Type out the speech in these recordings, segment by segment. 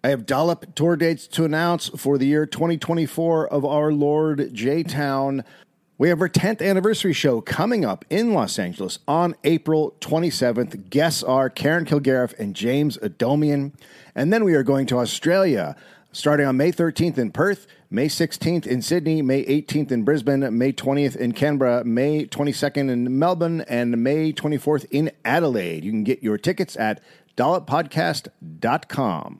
I have Dollop tour dates to announce for the year 2024 of our Lord J-Town. We have our 10th anniversary show coming up in Los Angeles on April 27th. Guests are Karen Kilgariff and James Adomian. And then we are going to Australia, starting on May 13th in Perth, May 16th in Sydney, May 18th in Brisbane, May 20th in Canberra, May 22nd in Melbourne, and May 24th in Adelaide. You can get your tickets at dolloppodcast.com.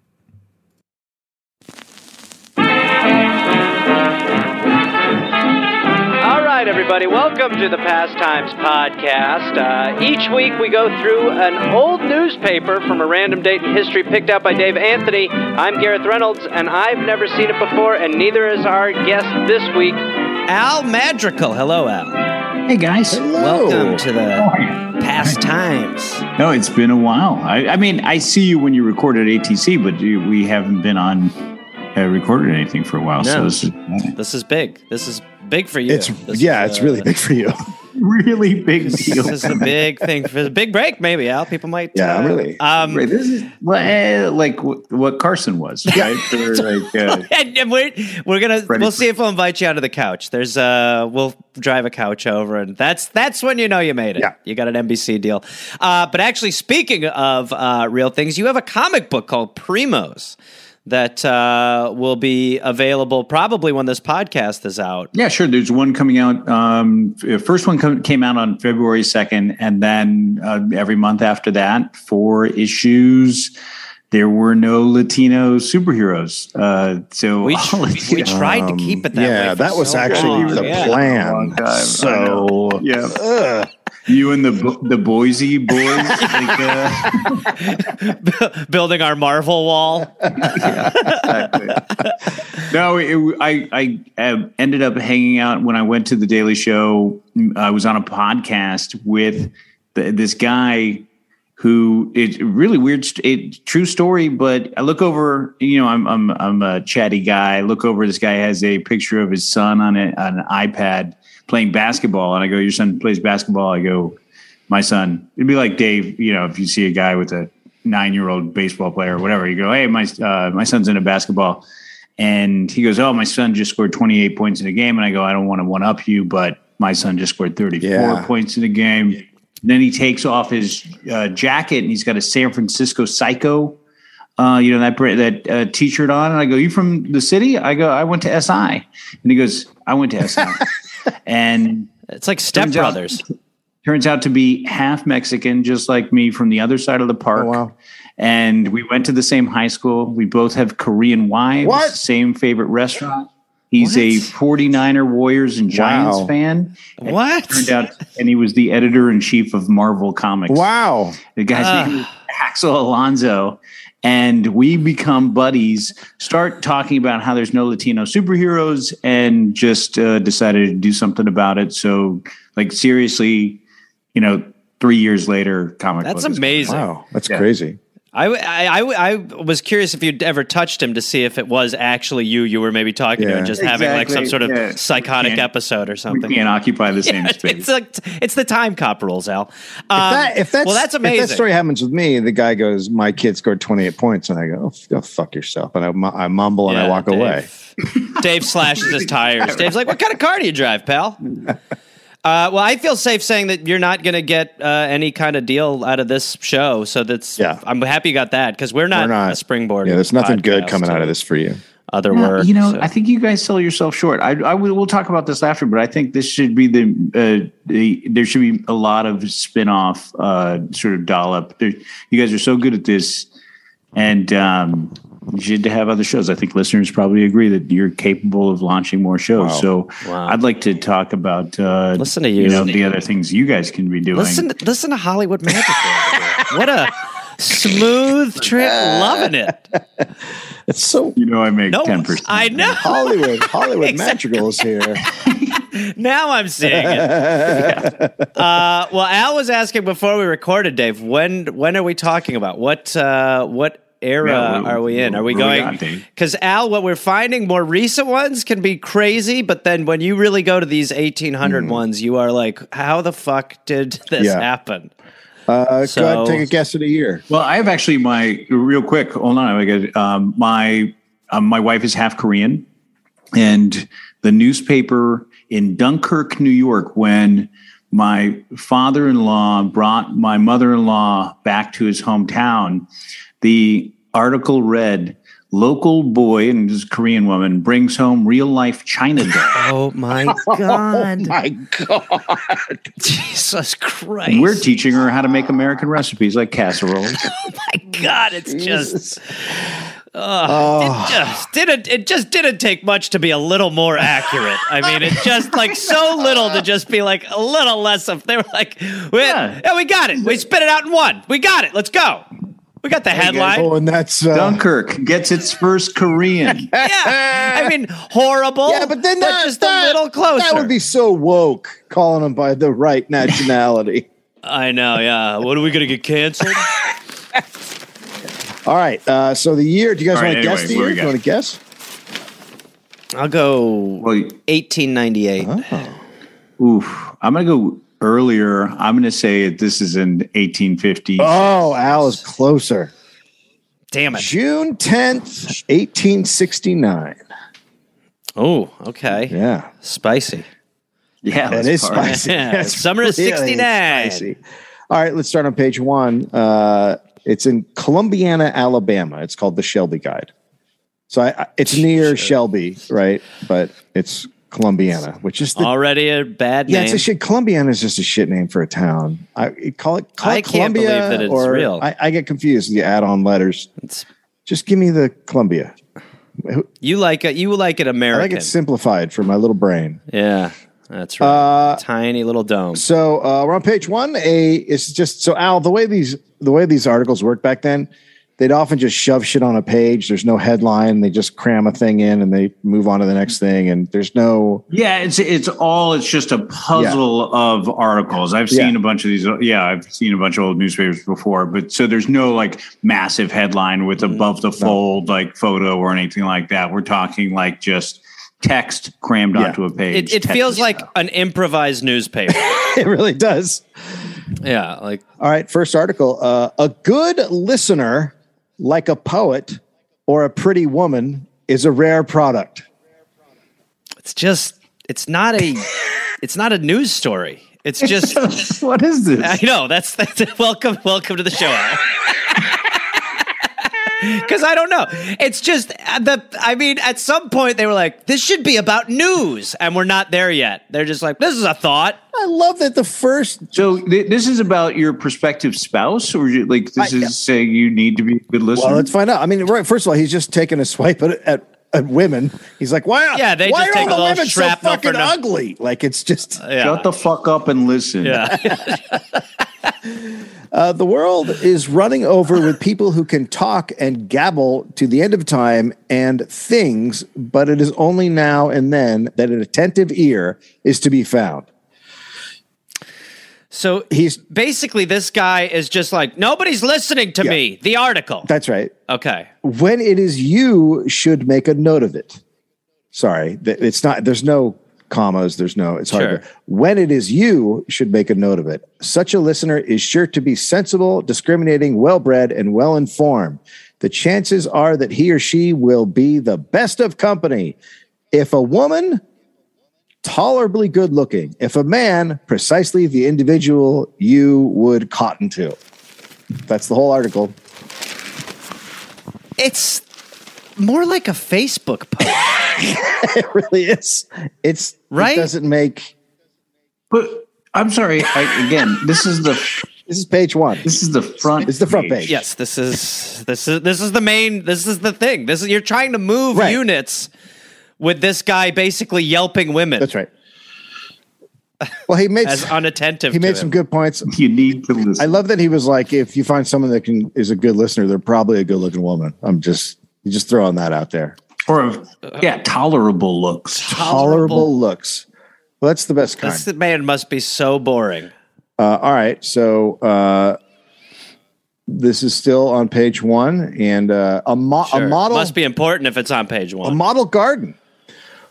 All right, everybody, welcome to the Pastimes Podcast. Each week we go through an old newspaper from a random date in history picked out by Dave Anthony. I'm Gareth Reynolds, and I've never seen it before, and neither is our guest this week, Al Madrigal. Hello, Al. Hey, guys. Hello. Welcome to the Pastimes. No, it's been a while. I mean, I see you when you record at ATC, but we haven't been on recorded anything for a while. No. So This is big. This is big for you. It's really big for you. really big deal. This is a big thing for the big break, maybe, Al. People might. Yeah, really. Right, this is like what Carson was, right? Or like, And we'll see if we'll invite you onto the couch. We'll drive a couch over, and that's when you know you made it. Yeah. You got an NBC deal. But actually, speaking of real things, you have a comic book called Primos that will be available probably when this podcast is out. yeah, sure. There's one coming out. First one came out on February 2nd, and then every month after that, 4 issues. There were no Latino superheroes. So We tried to keep it that way. Yeah, for that was so actually long. the Yeah. plan. Long time. So, yeah. You and the Boise boys, Building our Marvel wall. exactly. No, I ended up hanging out when I went to the Daily Show. I was on a podcast with this guy who it's really weird, true story. But I look over, I'm a chatty guy. I look over, this guy has a picture of his son on an iPad playing basketball, and I go, "Your son plays basketball?" I go, "My son." It'd be like Dave, if you see a guy with a 9-year-old baseball player or whatever, you go, "Hey, my son's into basketball," and he goes, "Oh, my son just scored 28 points in a game," and I go, "I don't want to one up you, but my son just scored 34 points in a game." And then he takes off his jacket, and he's got a San Francisco Psycho, that T-shirt on, and I go, "You from the city?" I go, "I went to SI," and he goes, "I went to SI." And It's like Step Brothers. Turns out to be half Mexican, just like me, from the other side of the park. Oh, wow. And we went to the same high school. We both have Korean wives. What? Same favorite restaurant. He's What? a 49er Warriors and Giants Wow. fan. And What? it turned out, and he was the editor-in-chief of Marvel Comics. Wow. The guy's name is Axel Alonso. And we become buddies, start talking about how there's no Latino superheroes, and just decided to do something about it. So, seriously, 3 years later, comic book. That's amazing. Wow. That's crazy. I was curious if you'd ever touched him to see if it was actually you were maybe talking to, and just having like some sort of psychotic episode or something. We can't occupy the same Yeah, space. it's the time cop rules, Al. That's that's amazing. If that story happens with me, the guy goes, "My kid scored 28 points," and I go, "Oh, go fuck yourself," and I mumble and I walk away. Dave slashes his tires. Dave's like, "What kind of car do you drive, pal?" Well, I feel safe saying that you're not going to get any kind of deal out of this show. So I'm happy you got that, because we're not a springboard. Yeah, there's nothing good coming out of this for you. Other work. I think you guys sell yourself short. We'll talk about this after, but I think this should be there should be a lot of spin-off sort of dollop. You guys are so good at this, and you should have other shows. I think listeners probably agree that you're capable of launching more shows. Wow. So I'd like to talk about listen to you. The other things you guys can be doing. Listen to Hollywood Magic. What a smooth trip. Loving it. It's so I make 10%. I know. Hollywood Madrigal is here. Now I'm seeing it. Well, Al was asking before we recorded, Dave, when are we talking about? What era are we in? Are we going? Because Al, what we're finding, more recent ones can be crazy, but then when you really go to these 1800 ones, you are like, how the fuck did this happen? Go ahead and take a guess of the year. Well, I have actually real quick. Hold on, I got my wife is half Korean, and the newspaper in Dunkirk, New York, when my father-in-law brought my mother-in-law back to his hometown, the article read, "Local boy," and this is a Korean woman, "brings home real-life China doll." Oh, my God. Oh, my God. Jesus Christ. And we're teaching her how to make American recipes like casseroles. Oh, my God. It's just... It just didn't take much to be a little more accurate. I mean, it just like so little to just be like a little less of. They were like, yeah, we got it. We spit it out in one. We got it. Let's go. We got the headline. Oh, and that's Dunkirk gets its first Korean. Yeah, I mean, horrible. Yeah, but then just a little closer. That would be so woke, calling them by the right nationality. I know. Yeah. What are we gonna get canceled? All right. So the year. Do you guys want to guess the year? what we Do you got? want to guess? I'll go Well, 1898. oof. I'm going to go earlier. I'm going to say this is in 1850. Oh, Al is closer. Damn it. June 10th, 1869. Oh, okay. Yeah. Spicy. Yeah, That is spicy. Yeah, That's summer of really 69. spicy. All right, let's start on page 1. It's in Columbiana, Alabama. It's called the Shelby Guide. So it's near Shelby, right? But it's Columbiana, which is Already a bad name. yeah, it's a shit. Columbiana is just a shit name for a town. Call it I can't Columbia, believe that it's or real. I get confused with the add-on letters. Just give me the Columbia. You like it I American. like it simplified for my little brain. Yeah, that's right. Tiny little dome. So we're on page 1. It's just so Al, the way these articles worked back then, they'd often just shove shit on a page. There's no headline. They just cram a thing in and they move on to the next thing. And there's no. Yeah, it's just a puzzle of articles. I've seen a bunch of these. Yeah, I've seen a bunch of old newspapers before, but so there's no like massive headline with above the fold like photo or anything like that. We're talking like just text crammed onto a page. It feels like an improvised newspaper. It really does. Yeah, like All right, first article. A good listener, like a poet or a pretty woman, is a rare product. it's not a news story. It's just what is this? I know that's welcome to the show. Because I don't know. It's just at some point they were like, this should be about news. And we're not there yet. They're just like, this is a thought. I love that the first. So this is about your prospective spouse, or like this is saying you need to be a good listener? Well, let's find out. I mean, right. First of all, he's just taking a swipe at women. He's like, "Why? Yeah, they why just are take all a the little women so shrapnel fucking for no- ugly?" Like it's just. Shut the fuck up and listen. Yeah. The world is running over with people who can talk and gabble to the end of time and things, but it is only now and then that an attentive ear is to be found. So He's basically this guy is just like, nobody's listening to me. The article. that's right. Okay. When it is you, should make a note of it. Sorry, it's not. There's no commas. There's no. It's hard. Sure. When it is you, should make a note of it. Such a listener is sure to be sensible, discriminating, well-bred, and well-informed. The chances are that he or she will be the best of company. If a woman, tolerably good-looking. If a man, precisely the individual you would cotton to. That's the whole article. It's more like a Facebook post. It really is. It's Right? It doesn't make. But I'm sorry. This is This is page 1. this is the front. It's the front page. Yes, this is the main. This is the thing. You're trying to move Right. units with this guy basically yelping women. That's right. Well, he made as unattentive. he to made him. some good points. You need to listen. I love that he was like, if you find someone that is a good listener, they're probably a good looking woman. You're just throwing that out there. Or tolerable looks. Tolerable looks. Well, that's the best kind. This man must be so boring. All right, so this is still on page 1, and a Sure. model Must be important if it's on page 1. a model garden.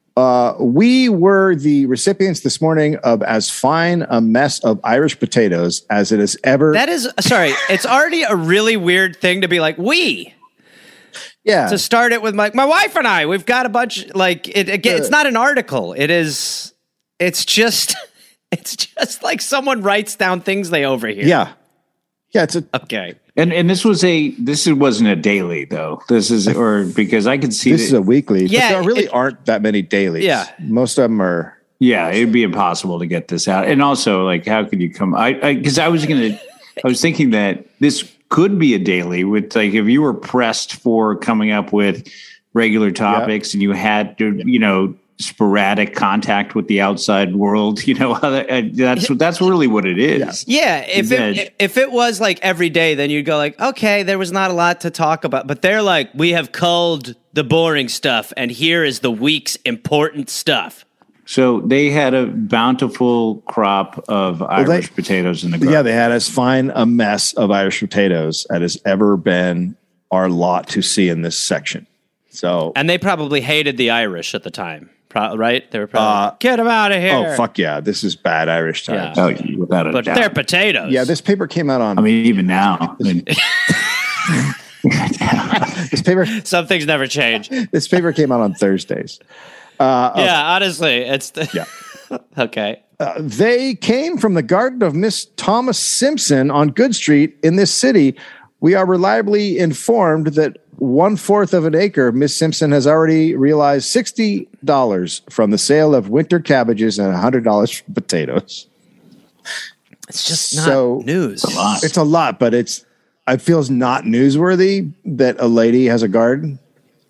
We were the recipients this morning of as fine a mess of Irish potatoes as it has ever. That is, sorry, it's already a really weird thing to be like, we. Yeah. To start it with my wife and I, we've got a bunch, like, it's not an article. It's just like someone writes down things they overhear. Yeah. Yeah. Okay. And this wasn't a daily though. Because I could see this is a weekly. Yeah, but there really aren't that many dailies. Yeah. Most of them are. Yeah, it'd be impossible to get this out. And also, like, how could you come? I was thinking that this could be a daily with, like, if you were pressed for coming up with regular topics and you had to, sporadic contact with the outside world, that's really what it is. Yeah, if it was like every day, then you'd go like, okay, there was not a lot to talk about. But they're like, we have culled the boring stuff, and here is the week's important stuff. So they had a bountiful crop of Irish potatoes in the garden. Yeah, they had as fine a mess of Irish potatoes as has ever been our lot to see in this section. So, and they probably hated the Irish at the time, right? They were probably get them out of here. Oh fuck yeah, this is bad Irish times. Yeah. Oh, without a doubt. But they're potatoes. Yeah, this paper came out on. I mean, even now. This paper. Some things never change. This paper came out on Thursdays. Honestly, it's okay. They came from the garden of Miss Thomas Simpson on Good Street in this city. We are reliably informed that 1/4 of an acre, Miss Simpson has already realized $60 from the sale of winter cabbages and $100 from potatoes. It's just not news. It's a lot, but it feels not newsworthy that a lady has a garden.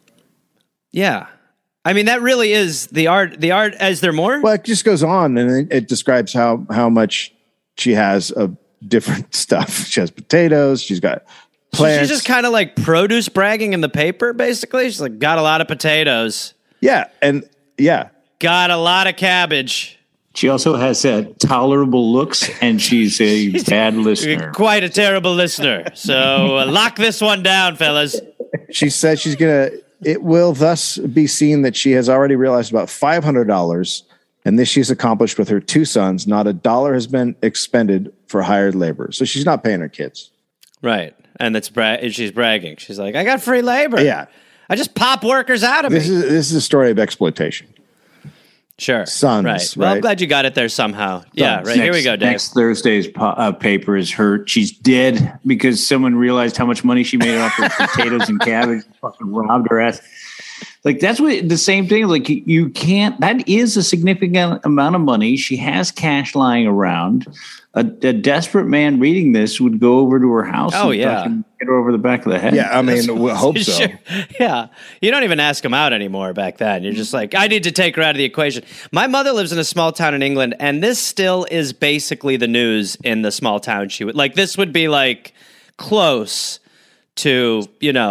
Yeah. I mean, that really is the art. Is there more? Well, it just goes on, and it describes how much she has of different stuff. She has potatoes. She's got plants. She's just kind of like produce bragging in the paper, basically. She's like, got a lot of potatoes. Yeah, got a lot of cabbage. She also has tolerable looks, and she's a bad listener. Quite a terrible listener. So lock this one down, fellas. She said she's going to... It will thus be seen that she has already realized about $500, and this she's accomplished with her 2 sons. Not a dollar has been expended for hired labor. So she's not paying her kids. Right. And she's bragging. She's like, I got free labor. Yeah. I just pop workers out of me. This is a story of exploitation. Sure. Sons, right. Well, I'm glad you got it there somehow. Yeah, right. Here we go, Dave. Next Thursday's paper is she's dead because someone realized how much money she made off her potatoes and cabbage and fucking robbed her ass. Like, that's the same thing. Like, you can't, that is a significant amount of money. She has cash lying around. A desperate man reading this would go over to her house and hit her over the back of the head. Yeah, I mean, we hope so. Sure. Yeah. You don't even ask him out anymore back then. You're just like, I need to take her out of the equation. My mother lives in a small town in England, and this still is basically the news in the small town she would, like, this would be like close to,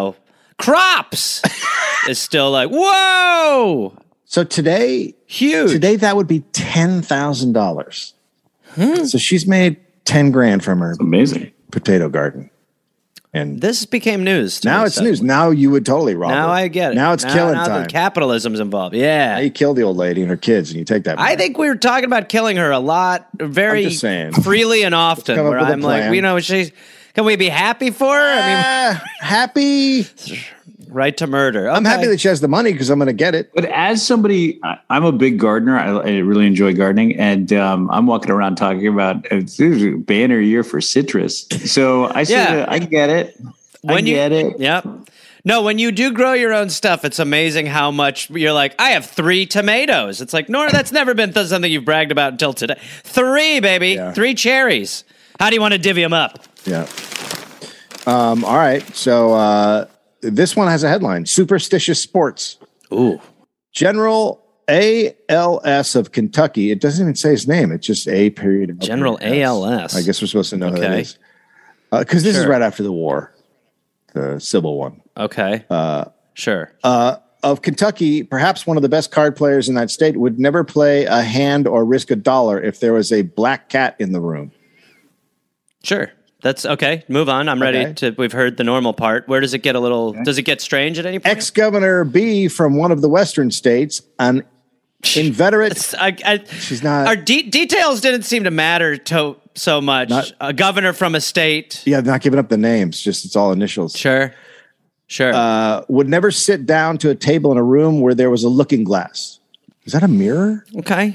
crops is still like, whoa. So today, that would be $10,000. So she's made 10 grand from her amazing potato garden. And this became news. Now it's news. Now you would totally rob her. Now I get it. Now it's killing time. The capitalism's involved. Yeah. Now you kill the old lady and her kids and you take that money. I think we were talking about killing her a lot, very freely and often, where I'm like, can we be happy for her? I mean, happy. Right to murder. Okay. I'm happy that she has the money because I'm going to get it. But as somebody, I'm a big gardener. I really enjoy gardening. And I'm walking around talking about this is a banner year for citrus. So I get it. I get it. Yep. No, when you do grow your own stuff, it's amazing how much you're like, I have 3 tomatoes. It's like, Nora, that's never been something you've bragged about until today. 3, baby. Yeah. 3 cherries. How do you want to divvy them up? Yeah. All right. So, this one has a headline, Superstitious Sports. Ooh. General ALS of Kentucky. It doesn't even say his name. It's just A period. General ALS. I guess we're supposed to know who that is. Because this is right after the war, the Civil one. Okay. Sure. Of Kentucky, perhaps one of the best card players in that state, would never play a hand or risk $1 if there was a black cat in the room. Sure. That's okay. Move on. I'm ready to. We've heard the normal part. Where does it get does it get strange at any point? Ex-Governor B from one of the western states, an inveterate. She's not. Our details didn't seem to matter so much. A governor from a state. Yeah, not giving up the names. Just it's all initials. Sure. Would never sit down to a table in a room where there was a looking glass. Is that a mirror? Okay.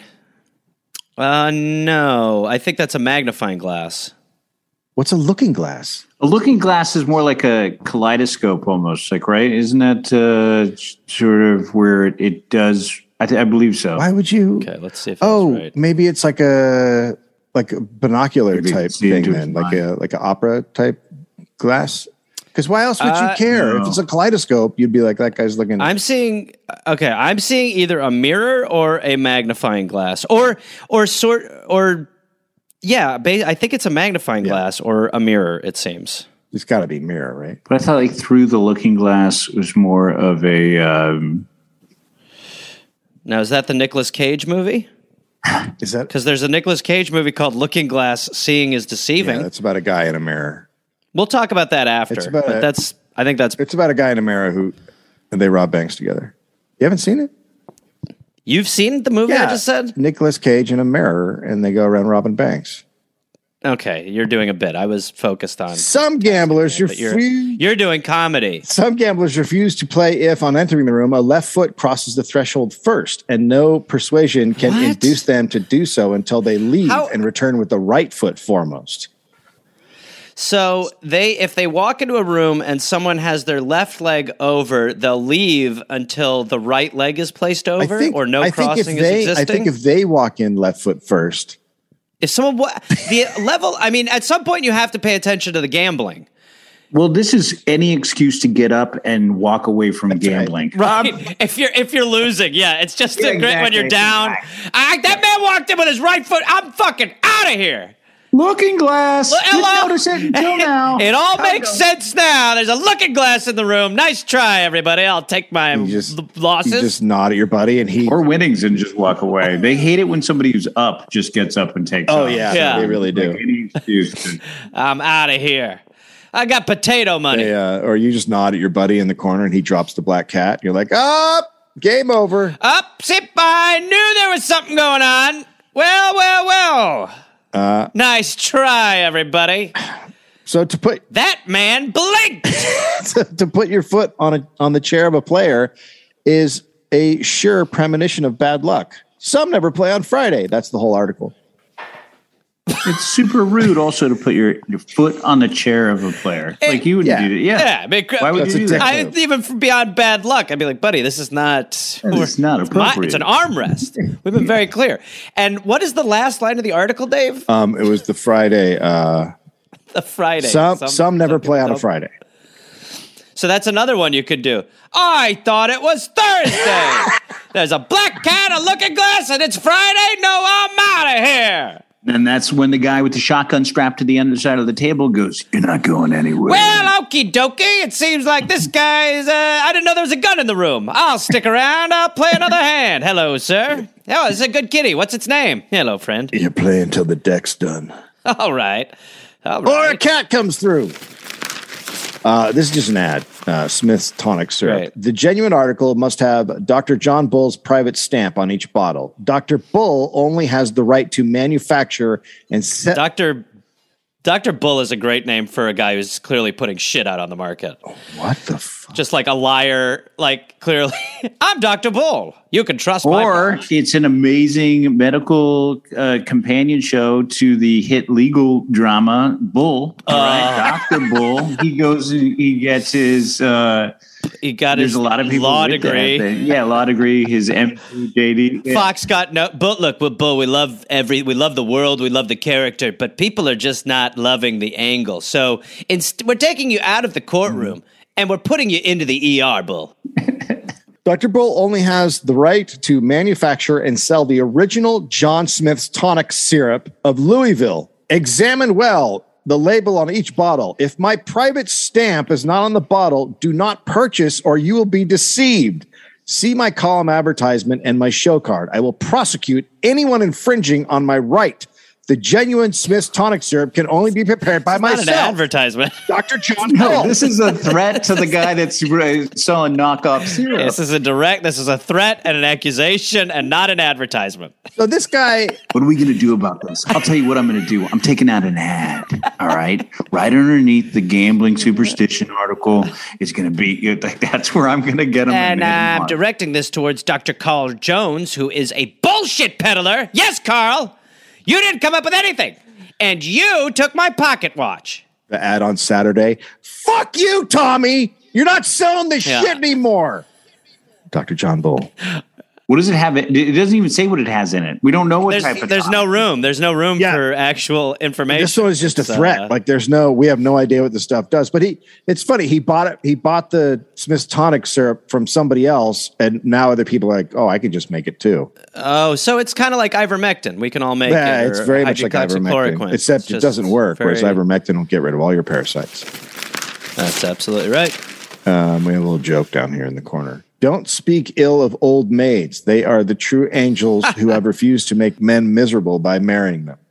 No, I think that's a magnifying glass. What's a looking glass? A looking glass is more like a kaleidoscope almost, like, right? Isn't that sort of where it does? I believe so. Why would you? Okay, let's see if that's right. Maybe it's like a binocular type thing then, like an opera type glass. Because why else would you care? No. If it's a kaleidoscope, you'd be like, that guy's looking. I'm seeing either a mirror or a magnifying glass, I think it's a magnifying glass or a mirror. It seems it's got to be mirror, right? But I thought like through the looking glass was more of a. Now is that the Nicolas Cage movie? Is that because there's a Nicolas Cage movie called Looking Glass? Seeing is deceiving. Yeah, that's about a guy in a mirror. We'll talk about that after. It's about a guy in a mirror and they rob banks together. You haven't seen it? You've seen the movie I just said? Nicolas Cage in a mirror, and they go around robbing banks. Okay, you're doing a bit. I was focused on some gamblers. You're doing comedy. Some gamblers refuse to play if, on entering the room, a left foot crosses the threshold first, and no persuasion can induce them to do so until they leave and return with the right foot foremost. So if they walk into a room and someone has their left leg over, they'll leave until the right leg is placed over, or no crossing is existing? I think if they walk in left foot first. If someone at some point you have to pay attention to the gambling. Well, this is any excuse to get up and walk away from gambling. Right. If you're losing, it's just great when you're down. That man walked in with his right foot. I'm fucking out of here. Looking glass. Hello. Didn't notice it until now. It all makes sense now. There's a looking glass in the room. Nice try, everybody. I'll take my losses. You just nod at your buddy, or winnings and just walk away. They hate it when somebody who's up just gets up and takes off. Oh yeah, they really do. Like any excuse I'm out of here. I got potato money. Or you just nod at your buddy in the corner and he drops the black cat. You're like, game over. Zip. I knew there was something going on. Well. Nice try, everybody. So to put that man blinked. to put your foot on the chair of a player is a sure premonition of bad luck. Some never play on Friday. That's the whole article. It's super rude also to put your foot on the chair of a player. Like you wouldn't do that. Yeah. Why would you do that? Even beyond bad luck, I'd be like, buddy, this is not appropriate. It's an armrest. We've been very clear. And what is the last line of the article, Dave? It was the Friday. The Friday. Some never play on a Friday. So that's another one you could do. I thought it was Thursday. There's a black cat, a looking glass, and it's Friday. No, I'm out of here. And that's when the guy with the shotgun strapped to the underside of the table goes, "You're not going anywhere." Well, okie dokie. It seems like this guy's, I didn't know there was a gun in the room. I'll stick around. I'll play another hand. Hello, sir. Oh, it's a good kitty. What's its name? Hello, friend. You play until the deck's done. All right. Or a cat comes through. This is just an ad. Smith's tonic syrup. Right. The genuine article must have Dr. John Bull's private stamp on each bottle. Dr. Bull only has the right to manufacture and set. Dr. Bull is a great name for a guy who's clearly putting shit out on the market. What the fuck? Just like a liar, like clearly, I'm Dr. Bull. You can trust my Or it's an amazing medical companion show to the hit legal drama Bull. Right? Dr. Bull. He gets his... there's a lot of people law with degree. Law degree. His MD, JD. Fox got no. But look, with Bull, we love the world, we love the character, but people are just not loving the angle. So we're taking you out of the courtroom and we're putting you into the ER, Bull. Dr. Bull only has the right to manufacture and sell the original John Smith's tonic syrup of Louisville. Examine well the label on each bottle. If my private stamp is not on the bottle, do not purchase or you will be deceived. See my column advertisement and my show card. I will prosecute anyone infringing on my right. The genuine Smith's tonic syrup can only be prepared by myself. Not an advertisement. Dr. John No, Bull. this is a threat to the guy that's selling knockoff syrup. This is a threat and an accusation and not an advertisement. So this guy, What are we going to do about this? I'll tell you what I'm going to do. I'm taking out an ad. All right. Right underneath the gambling superstition article is going to be, that's where I'm going to get them. And I'm directing this towards Dr. Carl Jones, who is a bullshit peddler. Yes, Carl, you didn't come up with anything. And you took my pocket watch. the ad on Saturday. Fuck you, Tommy. You're not selling this shit anymore. Dr. John Bull. What does it have? It doesn't even say what it has in it. We don't know what type of. There's no room. There's no room for actual information. This one is just a threat. Like we have no idea what the stuff does. But it's funny. He bought it. He bought the Smith's tonic syrup from somebody else, and now other people are like, oh, I could just make it too. Oh, so it's kind of like ivermectin. We can all make it. Yeah, it's very much like ivermectin, except it doesn't work. Whereas ivermectin will get rid of all your parasites. That's absolutely right. We have a little joke down here in the corner. Don't speak ill of old maids. They are the true angels who have refused to make men miserable by marrying them.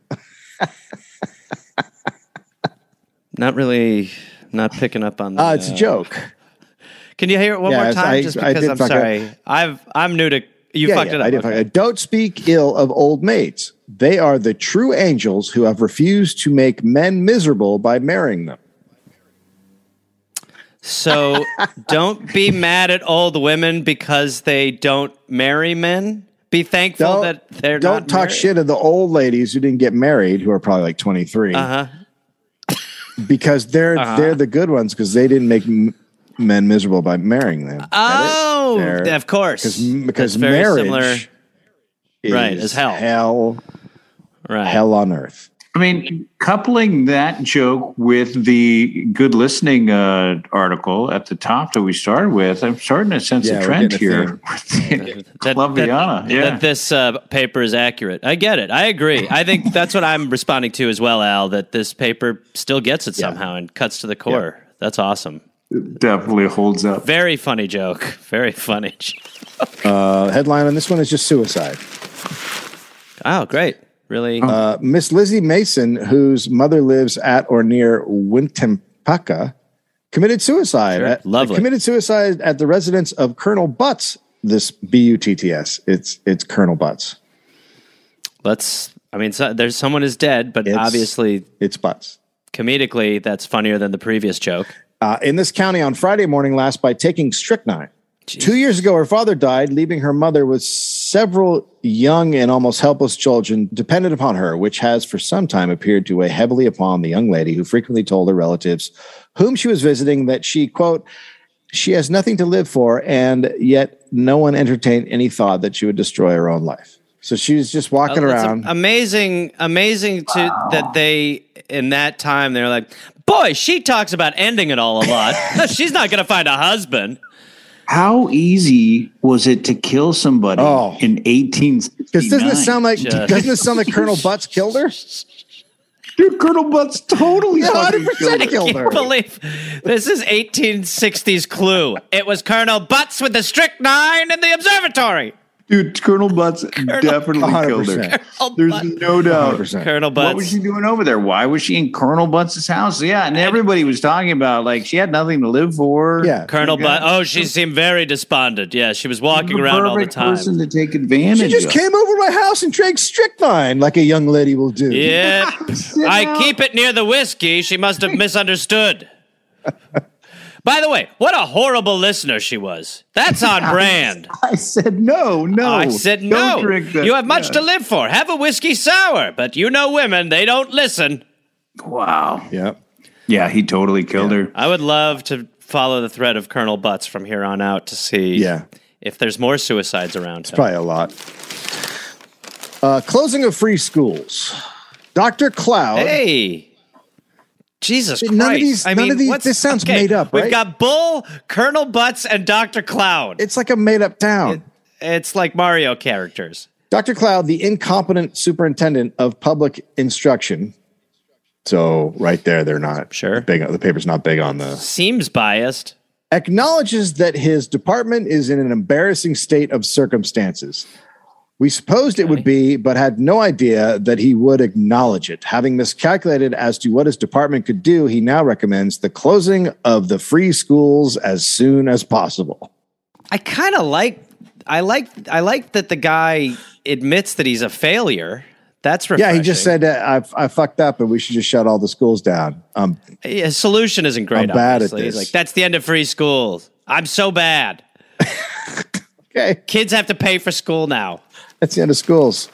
Not picking up on that. It's a joke. Can you hear it one more time? Just because I'm sorry. I'm new to you fucked it up. Okay. Don't speak ill of old maids. They are the true angels who have refused to make men miserable by marrying them. So don't be mad at old women because they don't marry men. Be thankful that they're not Don't talk shit of the old ladies who didn't get married, who are probably like 23. Because they're the good ones because they didn't make men miserable by marrying them. Oh, of course. Because very marriage is hell. Hell on earth. I mean, coupling that joke with the good listening article at the top that we started with, I'm starting to sense a trend here. That this paper is accurate. I get it. I agree. I think that's what I'm responding to as well, Al, that this paper still gets it somehow and cuts to the core. Yeah. That's awesome. It definitely holds up. Very funny joke. Very funny joke. Headline on this one is just suicide. Oh, great. Really? Miss Lizzie Mason, whose mother lives at or near Wintempaca, committed suicide. Sure. Lovely. Committed suicide at the residence of Colonel Butts. This Butts. It's Colonel Butts. There's someone is dead, but obviously it's Butts. Comedically, that's funnier than the previous joke. In this county on Friday morning last by taking strychnine. Jeez. 2 years ago, her father died, leaving her mother with several young and almost helpless children dependent upon her, which has for some time appeared to weigh heavily upon the young lady who frequently told her relatives whom she was visiting that she, quote, she has nothing to live for, and yet no one entertained any thought that she would destroy her own life. So she was just walking around. Amazing that they, in that time, they're like, boy, she talks about ending it all a lot. She's not going to find a husband. How easy was it to kill somebody in 1869? Doesn't it sound like Colonel Butts killed her? Dude, Colonel Butts totally 100% killed her. I can't believe this is 1860s Clue. It was Colonel Butts with the strychnine in the observatory. Dude, Colonel Butts definitely 100%. Killed her. There's no doubt. 100%. Colonel Butts. What was she doing over there? Why was she in Colonel Butts' house? Yeah, and everybody was talking about like she had nothing to live for. Yeah, Colonel Butts. Oh, she seemed very despondent. Yeah, she was walking around all the time. Person to take advantage. She just came over my house and drank strychnine like a young lady will do. Yeah, I keep it near the whiskey. She must have misunderstood. By the way, what a horrible listener she was. That's on brand. I said no. I said no. You have much to live for. Have a whiskey sour. But you know women, they don't listen. Wow. Yep. Yeah, he totally killed her. I would love to follow the thread of Colonel Butts from here on out to see if there's more suicides around. It's probably a lot. Closing of free schools. Dr. Cloud. Hey. Jesus Christ. None of these, this sounds made up, right? We've got Bull, Colonel Butts, and Dr. Cloud. It's like a made-up town. It's like Mario characters. Dr. Cloud, the incompetent superintendent of public instruction. So right there, they're not big. The paper's not big on the... Seems biased. Acknowledges that his department is in an embarrassing state of circumstances. We supposed it would be, but had no idea that he would acknowledge it. Having miscalculated as to what his department could do, he now recommends the closing of the free schools as soon as possible. I kind of like that the guy admits that he's a failure. That's refreshing. Yeah, he just said, I fucked up and we should just shut all the schools down. His solution isn't great, I'm bad obviously. at this. He's like, that's the end of free schools. I'm so bad. Okay. Kids have to pay for school now. That's the end of schools.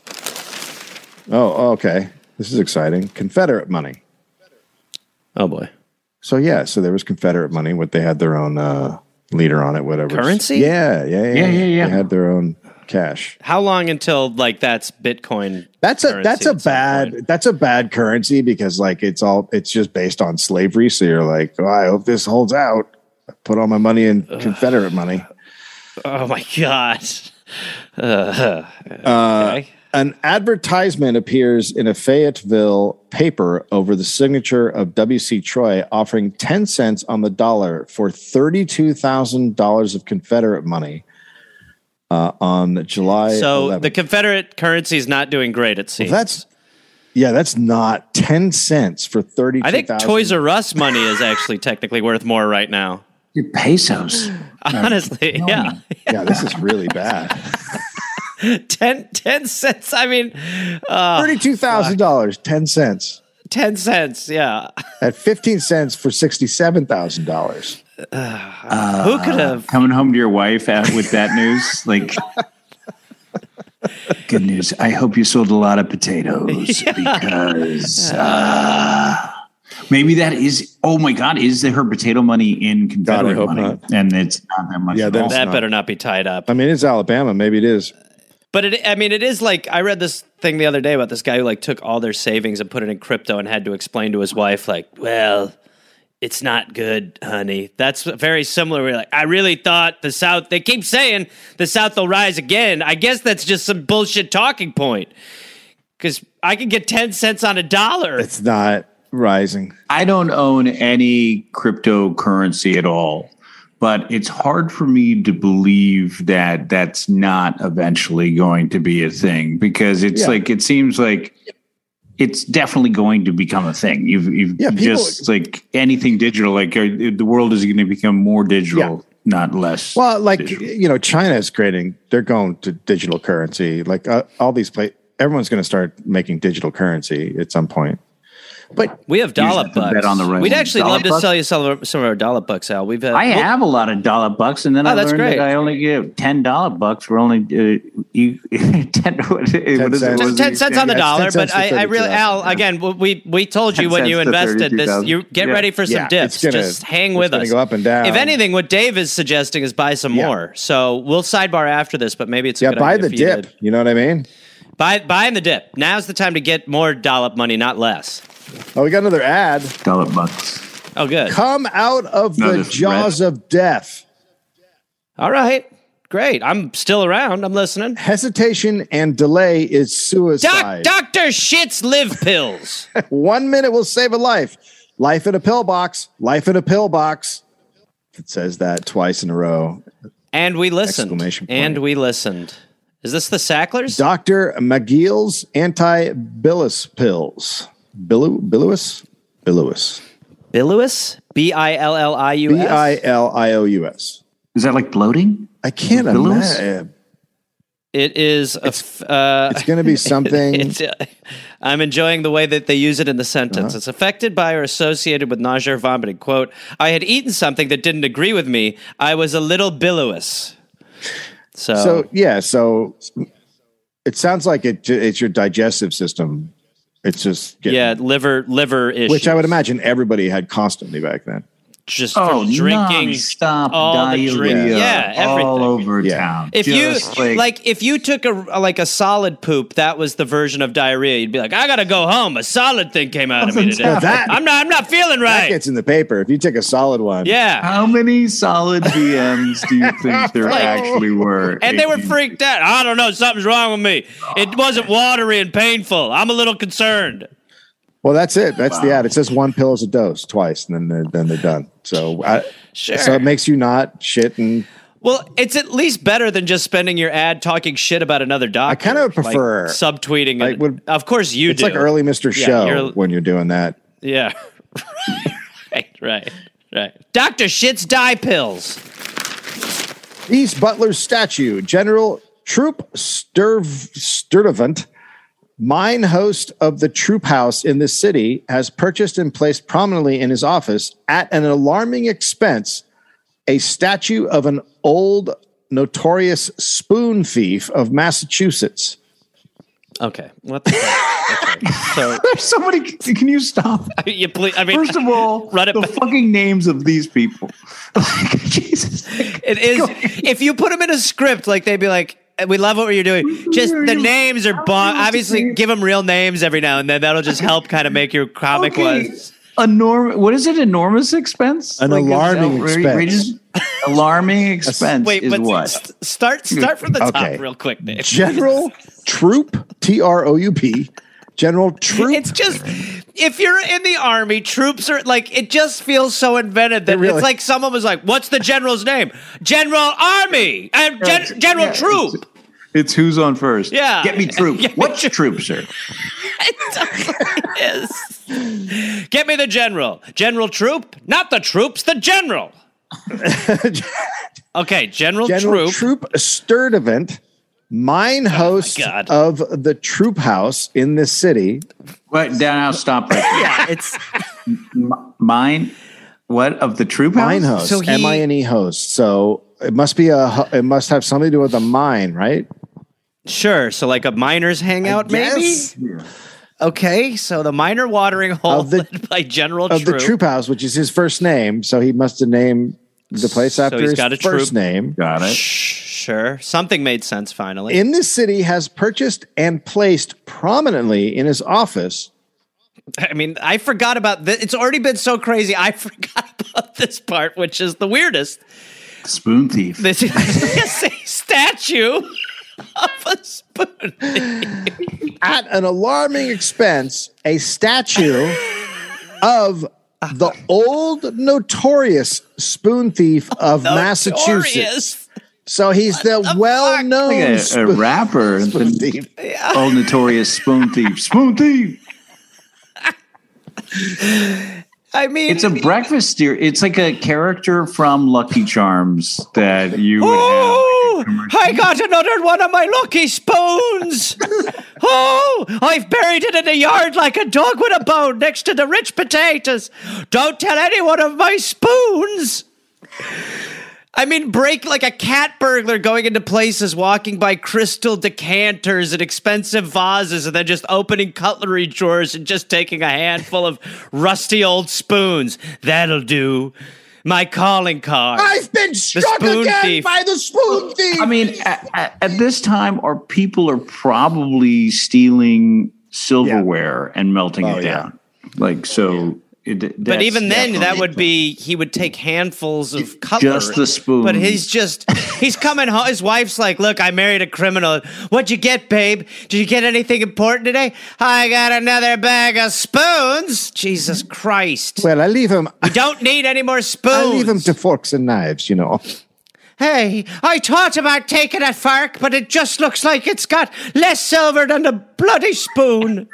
Oh, okay. This is exciting. Confederate money. Oh, boy. So there was Confederate money. They had their own leader on it, whatever. Currency? Yeah. They had their own cash. How long until that's Bitcoin? That's a bad currency because it's just based on slavery. So you're like, oh, I hope this holds out. I put all my money in Confederate money. Oh my God. Okay. An advertisement appears in a Fayetteville paper over the signature of W.C. Troy offering 10 cents on the dollar for $32,000 of Confederate money on July 11th. The Confederate currency is not doing great, it seems. That's not 10 cents for $32,000. I think Toys R Us money is actually technically worth more right now. Your pesos. Honestly, yeah. Yeah, this is really bad. 10 cents. I mean, $32,000, 10 cents. 10 cents, yeah. At 15 cents for $67,000. Who could have coming home to your wife with that news? Like, good news. I hope you sold a lot of potatoes because maybe that is. Oh my God! Is there her potato money in Confederate money? Not. And it's not that much. Yeah, that better not be tied up. I mean, it's Alabama. Maybe it is. But it is like, I read this thing the other day about this guy who took all their savings and put it in crypto and had to explain to his wife, well, it's not good, honey. That's very similar. We're like, I really thought the South, they keep saying the South will rise again. I guess that's just some bullshit talking point. Because I can get 10 cents on a dollar. It's not rising. I don't own any cryptocurrency at all. But it's hard for me to believe that that's not eventually going to be a thing because it seems like it's definitely going to become a thing. You've just like anything digital, the world is going to become more digital, not less. Well, digital. China is they're going to digital currency. All these everyone's going to start making digital currency at some point. But we have dollop bucks. We'd actually love to sell you some of our dollop bucks, Al. I have a lot of dollop bucks, and then I learned that I only get $10 bucks for only 10 cents on the dollar. But I really, Al, again, we told you when you invested this, you get ready for some dips. Just hang with us. Go up and down. If anything, what Dave is suggesting is buy some more. So we'll sidebar after this, but maybe it's a good buy idea the dip. You know what I mean? Buy in the dip. Now's the time to get more dollop money, not less. Oh, we got another ad. Dollop bucks. Oh, good. Come out of the jaws of death. All right. Great. I'm still around. I'm listening. Hesitation and delay is suicide. Dr. Shit's live pills. 1 minute will save a life. Life in a pill box. Life in a pill box. It says that twice in a row. And we listened. Is this the Sacklers? Dr. McGill's anti-Billis pills. Billious? Billious? Billious? Billious? Billious. Is that like bloating? I can't imagine. It is. It's going to be something. I'm enjoying the way that they use it in the sentence. It's affected by or associated with nausea or vomiting. Quote, I had eaten something that didn't agree with me. I was a little billious. So it sounds like it's your digestive system. It's just liver issues, which I would imagine everybody had constantly back then. Just from drinking, all the drink, everything all over town. If if you took a solid poop, that was the version of diarrhea. You'd be like, I gotta go home. A solid thing came out of me today. I'm not feeling right. That gets in the paper. If you take a solid one, How many solid DMs do you think there actually were? And they were freaked out. I don't know. Something's wrong with me. It wasn't watery and painful. I'm a little concerned. Well, that's it. That's the ad. It says 1 pill is a dose twice, and then they're done. So, so it makes you not shit and Well, it's at least better than just spending your ad talking shit about another doctor. I kind of prefer subtweeting. Of course you do. It's do. like early Mr. Show when you're doing that. Yeah. Right. Dr. Shit's dye pills. East Butler's statue, General Troop Sturdivant, mine host of the Troop House in this city, has purchased and placed prominently in his office at an alarming expense a statue of an old notorious spoon thief of Massachusetts. Okay, what the fuck? Okay. So there's somebody. Can you stop? You please. I mean, first of all, the fucking names of these people. Jesus, it is. If you put them in a script, like they'd be like, "We love what you're doing." Just the names are obviously give them real names every now and then. That'll just help kind of make your comic was. What is it? Enormous expense? An alarming expense. Alarming expense. Wait, but what? Start from the top real quick, Dave. General Troop, TROUP. General Troop. It's just, if you're in the army, troops are like, it just feels so invented that it's like someone was like, "What's the general's name?" General Army and General Troop. It's who's on first. Yeah. Get me troops. What's troops, sir? It totally is. Get me the general. General Troop? Not the troops, the general. Okay, General Troop Sturdivant, mine host of the Troop House in this city. Wait, now stop right there. Yeah, it's mine. What of the Troop House? Mine host, so MINE host. So it must have something to do with a mine, right? Sure. So like a miner's hangout, maybe. Yeah. Okay, so the miner watering hole led by General Troop. Of the Troop House, which is his first name, so he must have named the place after his first name. Got it. Sure. Something made sense finally. In this city has purchased and placed prominently in his office. I mean, I forgot about this. It's already been so crazy. I forgot about this part, which is the weirdest. Spoon thief. This is a statue of a spoon thief. At an alarming expense, a statue of the old notorious spoon thief of Massachusetts. So he's the well-known a rapper, spoon thief. Old notorious spoon thief. Spoon thief. I mean, it's a breakfast steer. It's like a character from Lucky Charms that you would have. I got another one of my Lucky Spoons. I've buried it in the yard like a dog with a bone next to the rich potatoes. Don't tell anyone of my spoons. I mean, break like a cat burglar going into places, walking by crystal decanters and expensive vases, and then just opening cutlery drawers and just taking a handful of rusty old spoons. That'll do. My calling card. I've been struck again by the spoon thief. I mean, at this time, people are probably stealing silverware and melting it down. Like, so... But even then, that would be, he would take handfuls of cutlery. Just the spoon. But he's coming home. His wife's like, "Look, I married a criminal. What'd you get, babe? Did you get anything important today?" "I got another bag of spoons." Jesus Christ. Well, I leave him. We don't need any more spoons. I leave him to forks and knives, you know. Hey, I thought about taking a fork, but it just looks like it's got less silver than the bloody spoon.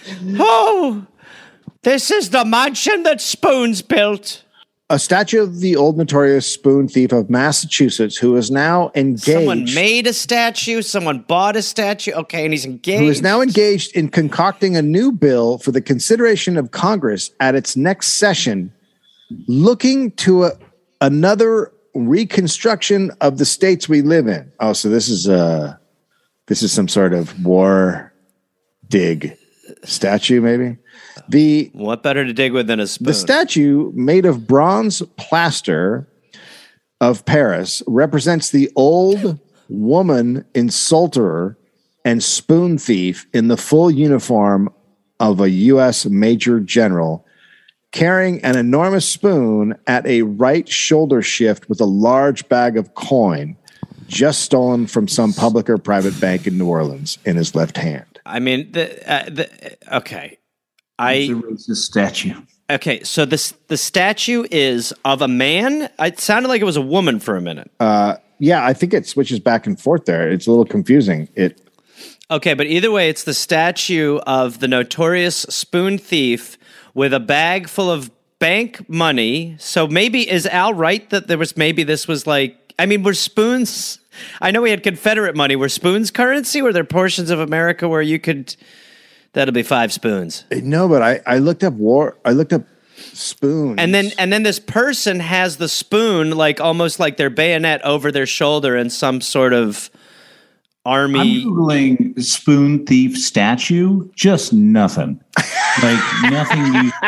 This is the mansion that Spoons built. A statue of the old notorious spoon thief of Massachusetts who is now engaged. Someone made a statue. Someone bought a statue. Okay, and he's engaged. Who is now engaged in concocting a new bill for the consideration of Congress at its next session, looking to another reconstruction of the states we live in. Oh, so this is some sort of war dig statue, maybe? What better to dig with than a spoon? The statue, made of bronze plaster of Paris, represents the old woman insulter and spoon thief in the full uniform of a U.S. Major General, carrying an enormous spoon at a right shoulder shift with a large bag of coin, just stolen from some public or private bank in New Orleans, in his left hand. I mean, okay. It's a racist statue. Okay, so the statue is of a man. It sounded like it was a woman for a minute. Yeah, I think it switches back and forth there. It's a little confusing. Okay, but either way, it's the statue of the notorious spoon thief with a bag full of bank money. So maybe, is Al right that this was like, I mean, were spoons, I know we had Confederate money, were spoons currency? Were there portions of America where you could, that'll be 5 spoons? No, but I looked up spoons. And then this person has the spoon, like almost like their bayonet over their shoulder in some sort of army. I'm Googling spoon thief statue. Just nothing. Like nothing.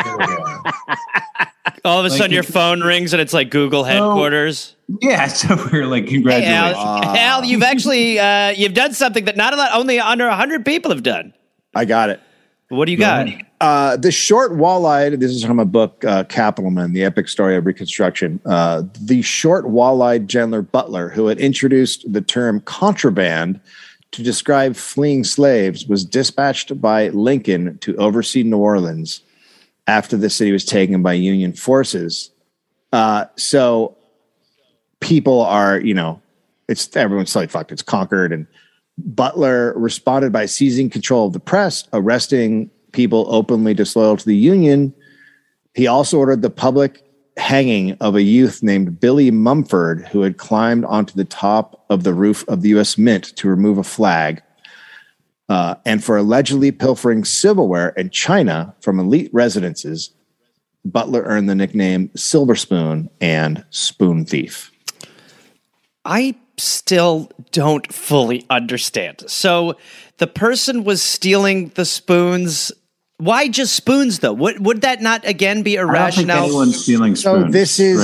All of a sudden your phone rings and it's like Google headquarters. Yeah, so we're like, congratulations. Hey, Al, you've actually, you've done something that only under 100 people have done. I got it. What do you got? The short wall-eyed, this is from a book, Capitalman, The Epic Story of Reconstruction. The short wall-eyed Chandler Butler, who had introduced the term contraband to describe fleeing slaves, was dispatched by Lincoln to oversee New Orleans after the city was taken by Union forces. So people are, everyone's like, fuck, it's conquered. And Butler responded by seizing control of the press, arresting people openly disloyal to the Union. He also ordered the public hanging of a youth named Billy Mumford, who had climbed onto the top of the roof of the U.S. Mint to remove a flag, and for allegedly pilfering silverware and china from elite residences. Butler earned the nickname Silver Spoon and Spoon Thief. I still don't fully understand. So the person was stealing the spoons. Why just spoons, though? Would that not again be a rationale? I don't think anyone's stealing spoons. So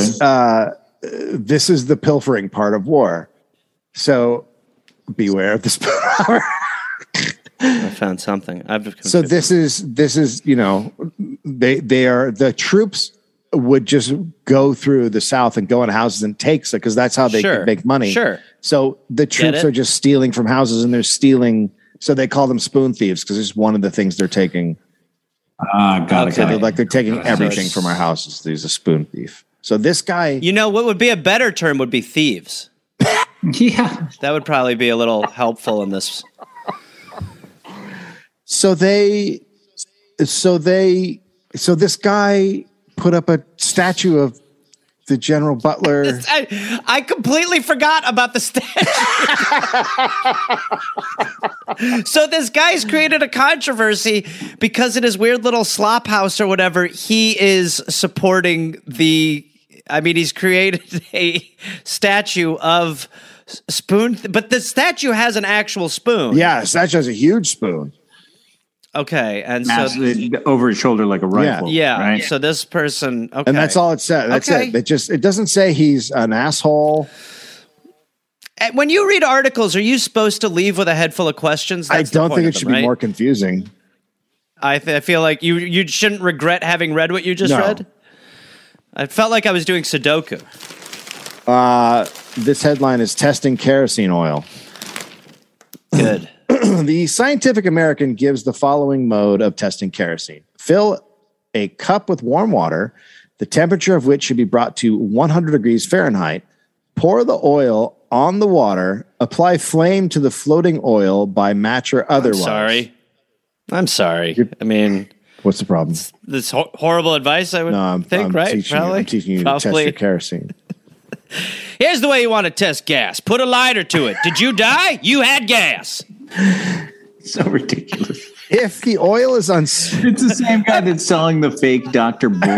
this is the pilfering part of war. So beware of the spoon robber. I found something. So this is they are the troops would just go through the South and go in houses and take it because that's how they could make money. Sure. So the troops are just stealing from houses and they're stealing. So they call them spoon thieves because it's one of the things they're taking. Got it. They're taking everything from our houses. He's a spoon thief. So this guy, what would be a better term would be thieves. Yeah, that would probably be a little helpful in this. So this guy put up a statue of the General Butler. I completely forgot about the statue. So this guy's created a controversy because in his weird little slop house or whatever, he is supporting he's created a statue of spoon, but the statue has an actual spoon. Yeah, the statue has a huge spoon. Okay, and over his shoulder like a rifle. Yeah. Right? So this person, okay, and that's all it said. That's it. It doesn't say he's an asshole. When you read articles, are you supposed to leave with a head full of questions? I don't think it should be more confusing. I feel like you shouldn't regret having read what you just read. I felt like I was doing Sudoku. This headline is testing kerosene oil. Good. The Scientific American gives the following mode of testing kerosene. Fill a cup with warm water, the temperature of which should be brought to 100 degrees Fahrenheit. Pour the oil on the water. Apply flame to the floating oil by match or otherwise. I'm sorry. What's the problem? This horrible advice, I would think, right? I'm teaching you to test your kerosene. Here's the way you want to test gas. Put a lighter to it. Did you die? You had gas. So ridiculous. If the oil is it's the same guy that's selling the fake Dr. Bull.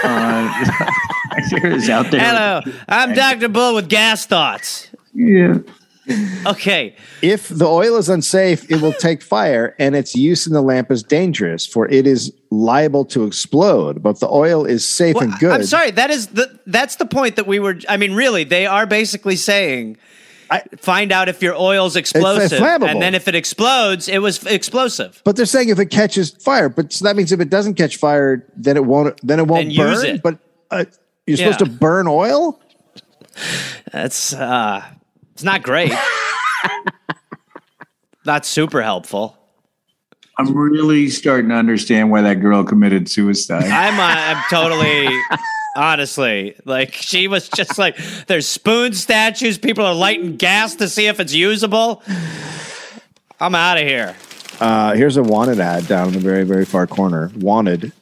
Is out there. Hello, I'm Dr. Bull with gas thoughts. Yeah. Okay. If the oil is unsafe, it will take fire, and its use in the lamp is dangerous, for it is liable to explode. But the oil is safe and good. I'm sorry. That's the point that we were. Really, they are basically saying, find out if your oil's explosive, it's flammable. And then if it explodes, it was explosive. But they're saying if it catches fire, but so that means if it doesn't catch fire, then it won't burn. Use it. But you're supposed to burn oil. That's it's not great. Not super helpful. I'm really starting to understand why that girl committed suicide. I'm totally. Honestly, like she was just like, there's spoon statues. People are lighting gas to see if it's usable. I'm out of here. Here's a wanted ad down in the very, very far corner. Wanted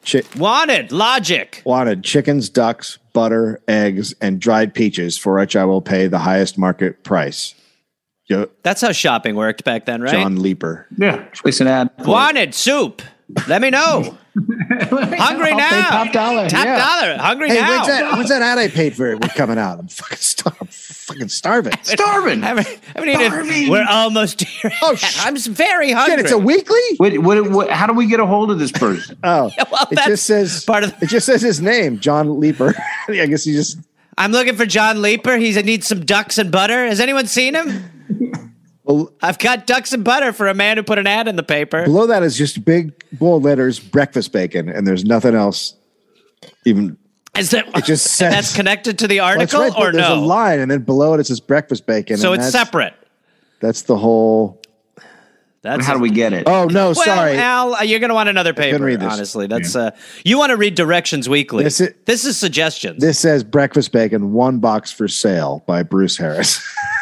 Logic. Wanted chickens, ducks, butter, eggs, and dried peaches, for which I will pay the highest market price. That's how shopping worked back then, right? John Leeper. Yeah, place an ad. Wanted soup. Let me know. Hungry I'll now. pay top dollar. Top Yeah. dollar. Hungry Hey, now. when's that ad I paid for it coming out? I'm fucking starving. Starving. I haven't eaten. We're almost here. Oh, I'm very hungry. Shit, it's a weekly? What, how do we get a hold of this person? Oh, well, it that's just says part of it just says his name, John Leeper. I guess he just. I'm looking for John Leeper. He needs some ducks and butter. Has anyone seen him? Well, I've got ducks and butter for a man who put an ad in the paper. below that is just big bold letters, breakfast bacon, and there's nothing else. Even Is that it just says and that's connected to the Well, that's article right, or there's no? a line, and then below it says breakfast bacon. So and it's separate. That's the whole. That's How do we get it? Oh no, Well, sorry. Al, you're going to want another paper. read this. Honestly, that's you want to read Directions Weekly. This is suggestions. This says breakfast bacon, one box for sale by Bruce Harris.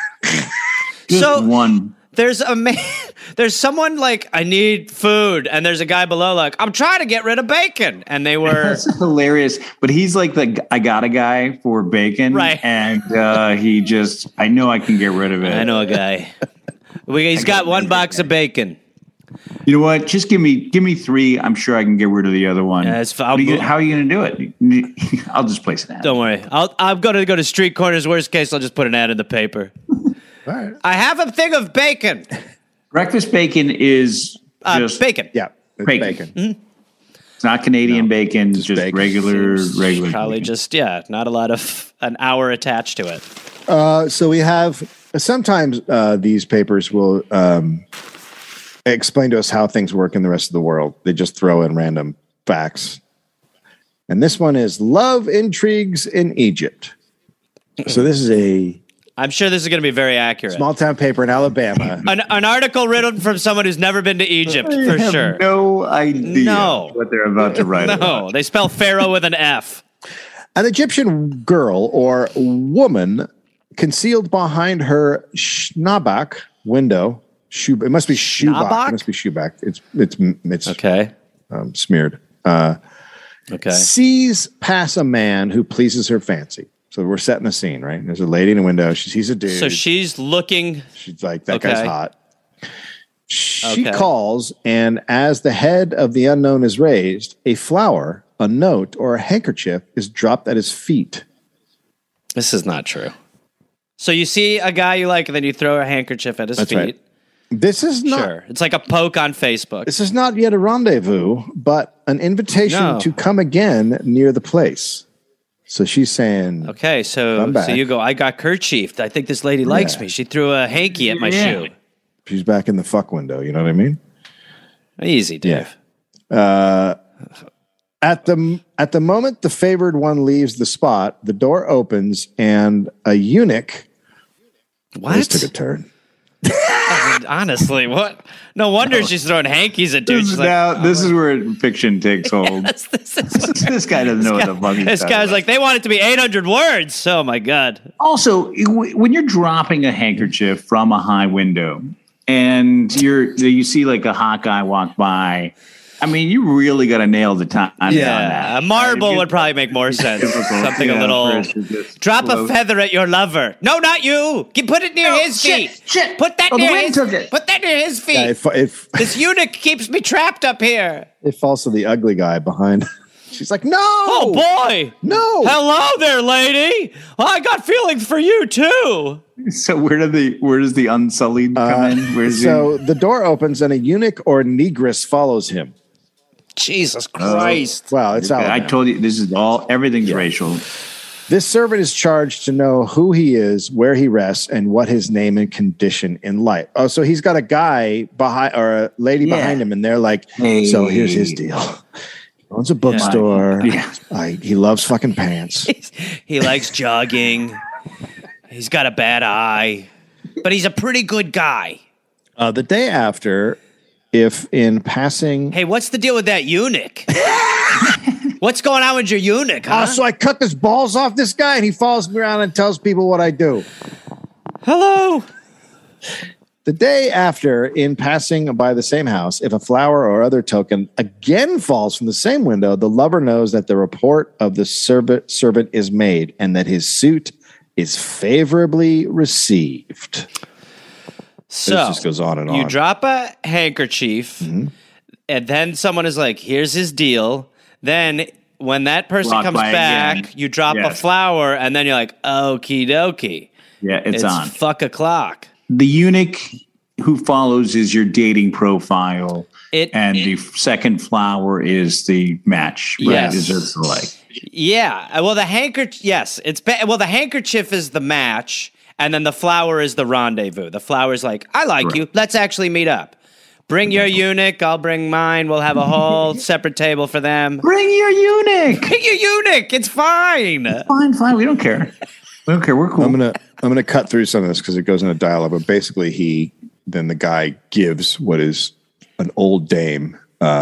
Just so- one. There's a man. There's someone like, I need food, and there's a guy below like, I'm trying to get rid of bacon, and they were That's hilarious. But he's like the I got a guy for bacon, Right. And he just I know I can get rid of it. I know a guy. He's got one box of bacon. You know what? Just give me 3. I'm sure I can get rid of the other one. Yeah, it's- how are you going to do it? I'll just place an ad. Don't worry. I'm going to go to Street Corners. Worst case, I'll just put an ad in the paper. All right. I have a thing of bacon. Breakfast bacon is just Bacon. Yeah, it's Bacon. bacon. It's not Canadian bacon. Just bacon. regular. Probably bacon. just, not a lot of an hour attached to it. So we have sometimes these papers will explain to us how things work in the rest of the world. They just throw in random facts. And this one is Love Intrigues in Egypt. So this is I'm sure this is going to be very accurate. small town paper in Alabama. An article written from someone who's never been to Egypt, for I have sure. No idea No. what they're about to write. No, about. they spell Pharaoh with an F. An Egyptian girl or woman concealed behind her schnabak window. It must be shoebak. Schnabak? It must be shoebak. It's Okay. smeared. Okay. Sees pass a man who pleases her fancy. So we're setting a scene, right? There's a lady in a window. She sees a dude. So she's looking. She's like, that guy's Okay. hot. She Okay. calls, and as the head of the unknown is raised, a flower, a note, or a handkerchief is dropped at his feet. This is not true. So you see a guy you like, and then you throw a handkerchief at his That's feet. right. This is not. Sure. It's like a poke on Facebook. This is not yet a rendezvous, but an invitation No. to come again near the place. So she's saying, Okay, Come so back. you go, I got kerchiefed. I think this lady likes Yeah. me. She threw a hanky at my shoe. she's back in the fuck window. You know what I mean? Easy, Dave. At the moment the favored one leaves the spot, the door opens and a eunuch. This took a What? turn. Honestly, what? No wonder she's throwing hankies at dudes. She's like, Now, this is where fiction takes hold. this is- This guy doesn't know what the fuck he's This talking guy's about. like, they want it to be 800 words. Oh my God. Also, when you're dropping a handkerchief from a high window and you see like a hot guy walk by, I mean, you really got to nail the time. Yeah, a marble would probably make more sense. Something a little. Drop a feather at your lover. No, not you. Put it near his feet. Shit. Put that Oh, the near wind his. took it. Put that near his feet. Yeah, This eunuch keeps me trapped up here. it falls to the ugly guy behind. She's like, no. Oh boy. No. Hello there, lady. I got feelings for you too. So where does the unsullied come in? Where's So the door opens and a eunuch or negress follows him. Jesus Christ. Wow, it's I Alabama. told you this is everything's racial. This servant is charged to know who he is, where he rests, and what his name and condition in life. Oh, so he's got a guy behind or a lady Yeah. behind him, and they're like, Hey. so here's his deal. He owns a bookstore. Yeah. He loves fucking pants. He likes jogging. He's got a bad eye, but he's a pretty good guy. The day after, if in passing, Hey, what's the deal with that eunuch? What's going on with your eunuch, huh? So I cut this balls off this guy, and he follows me around and tells people what I do. Hello. The day after, in passing by the same house, if a flower or other token again falls from the same window, the lover knows that the report of the servant is made and that his suit is favorably received. So this just goes on and on. You drop a handkerchief, and then someone is like, here's his deal. Then when that person Walk comes by back, again. you drop a Yes. flower, and then you're like, okie dokie. Yeah, it's on. Fuck o'clock. The eunuch who follows is your dating profile, and the second flower is the match. Right? Yes. Is it like? Yeah. Well, the handkerchief. Yes, the handkerchief is the match, and then the flower is the rendezvous. The flower's like, I like you. Let's actually meet up. Bring your eunuch. I'll bring mine. We'll have a whole separate table for them. Bring your eunuch. Bring your eunuch. It's fine. Fine. We don't care. We don't care. We're cool. I'm gonna cut through some of this because it goes into dialogue. But basically, then the guy gives what is an old dame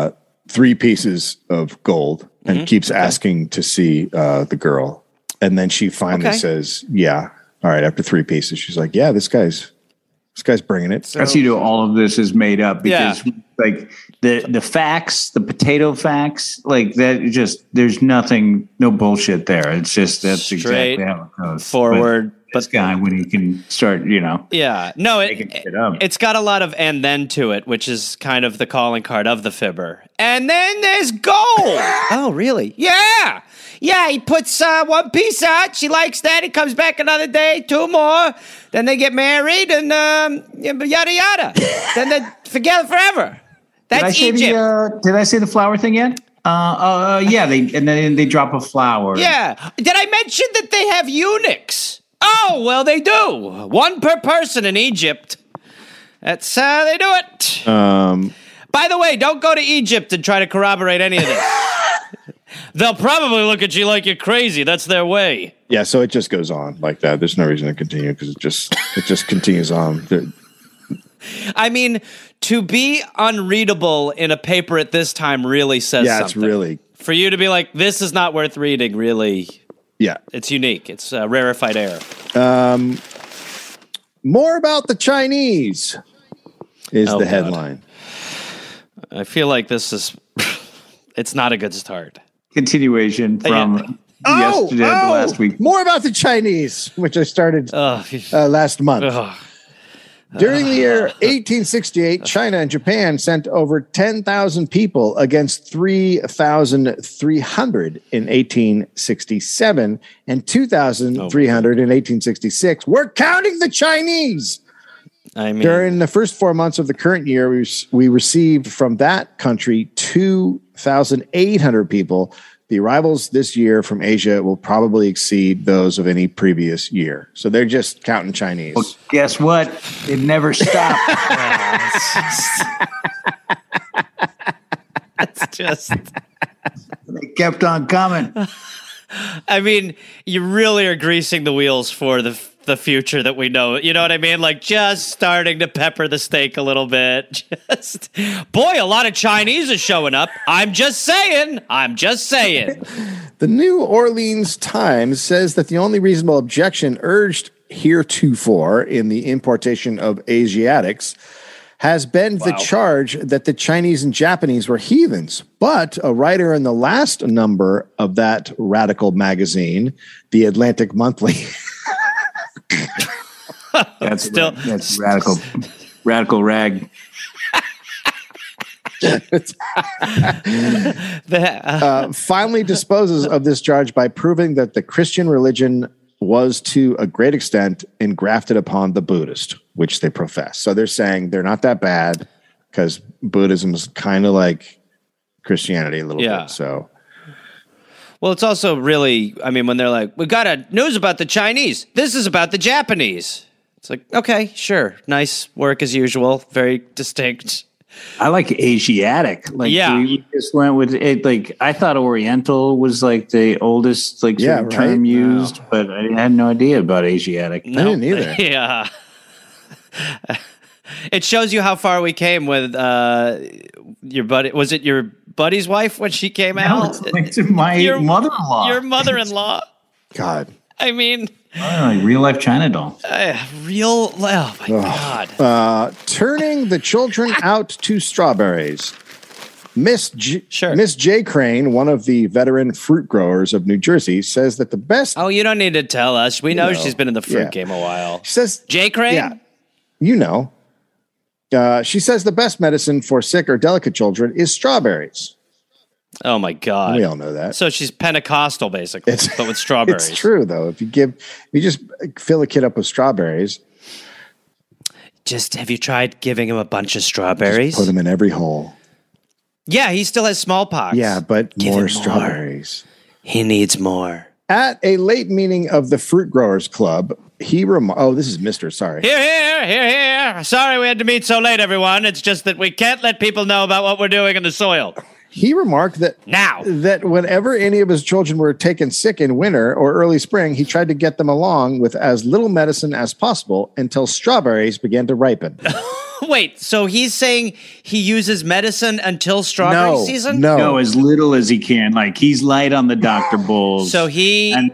3 pieces of gold and keeps asking to see the girl, and then she finally says, "Yeah, all right." After 3 pieces, she's like, "Yeah, this guy's bringing it." That's all of this is made up because like the facts, the potato facts, like that. Just there's nothing, no bullshit there. It's just that's Straight exactly how it goes. forward. But this guy, when he can start, Yeah, no, making shit up. it's got a lot of and then to it, which is kind of the calling card of the fibber. And then there's gold. Oh, really? Yeah. Yeah, he puts 1 piece out. She likes that. He comes back another day, 2 more. Then they get married and yada, yada. Then they forget forever. That's Egypt. Did I say the flower thing yet? Yeah. Then they drop a flower. Yeah. Did I mention that they have eunuchs? Oh, well, they do. 1 per person in Egypt. That's how they do it. By the way, don't go to Egypt and try to corroborate any of this. They'll probably look at you like you're crazy. That's their way. Yeah, so it just goes on like that. There's no reason to continue because it just continues on. I mean, to be unreadable in a paper at this time really says something. It's really... For you to be like, this is not worth reading, really... Yeah. It's unique. It's rarefied air. More about the Chinese is the headline. I feel like this is... it's not a good start. Continuation from yesterday, the last week. More about the Chinese, which I started last month. During the year 1868, China and Japan sent over 10,000 people against 3,300 in 1867 and 2,300 in 1866. We're counting the Chinese. I mean, during the first 4 months of the current year, we received from that country 2,800 people. The arrivals this year from Asia will probably exceed those of any previous year. So they're just counting Chinese. Well, guess what? It never stopped. it's just... They kept on coming. I mean, you really are greasing the wheels for the future that we know. You know what I mean? Like just starting to pepper the steak a little bit. Just, boy, a lot of Chinese are showing up. I'm just saying. The New Orleans Times says that the only reasonable objection urged heretofore in the importation of Asiatics has been the charge that the Chinese and Japanese were heathens. But a writer in the last number of that radical magazine, the Atlantic Monthly, that's radical rag. Finally disposes of this charge by proving that the Christian religion was to a great extent engrafted upon the Buddhist, which they profess. So they're saying they're not that bad because Buddhism is kind of like Christianity a little bit. So, well, it's also really, I mean, when they're like, we got a news about the Chinese. This is about the Japanese. It's like, okay, sure. Nice work as usual. Very distinct. I like Asiatic. Like, we just went with it. Like, I thought Oriental was like the oldest term used, but I had no idea about Asiatic. I didn't either. Yeah. It shows you how far we came with your buddy. Was it your buddy's wife when she came out? It's my mother-in-law. Your mother-in-law. God. I mean, real life China doll. Oh my God. Turning the children out to strawberries. Miss J. Crane, one of the veteran fruit growers of New Jersey, says that the best. Oh, you don't need to tell us. We know she's been in the fruit game a while. She says J. Crane? Yeah. You know. She says the best medicine for sick or delicate children is strawberries. Oh my God. We all know that. So she's Pentecostal, basically, but with strawberries. It's true, though. If you just fill a kid up with strawberries. Just have you tried giving him a bunch of strawberries? Put them in every hole. Yeah, he still has smallpox. Yeah, but more strawberries. He needs more. At a late meeting of the Fruit Growers Club, he this is Mr. Sorry. Here. Sorry we had to meet so late, everyone. It's just that we can't let people know about what we're doing in the soil. He remarked that whenever any of his children were taken sick in winter or early spring, he tried to get them along with as little medicine as possible until strawberries began to ripen. Wait, so he's saying he uses medicine until strawberry season? No, as little as he can. Like he's light on the Dr. Bulls. So it's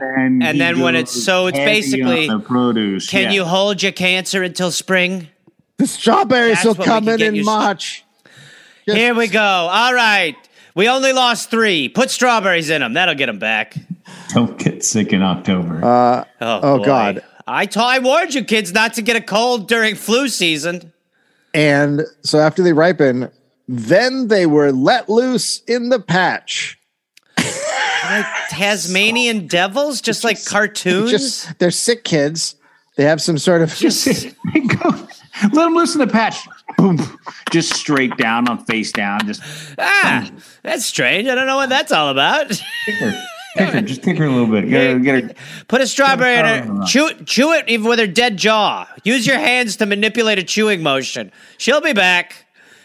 basically the produce. Can you hold your cancer until spring? The strawberries will come in March. Here we go. All right. We only lost 3. Put strawberries in them. That'll get them back. Don't get sick in October. Oh God. I warned you kids not to get a cold during flu season. And so after they ripen, then they were let loose in the patch. Like Tasmanian devils, just like cartoons. They're sick kids. They have some sort of let them loose in the patch. Boom, just straight down on face down. That's strange. I don't know what that's all about. Kick her, just kick her a little bit. Get her. Put a strawberry in her. Chew it even with her dead jaw. Use your hands to manipulate a chewing motion. She'll be back.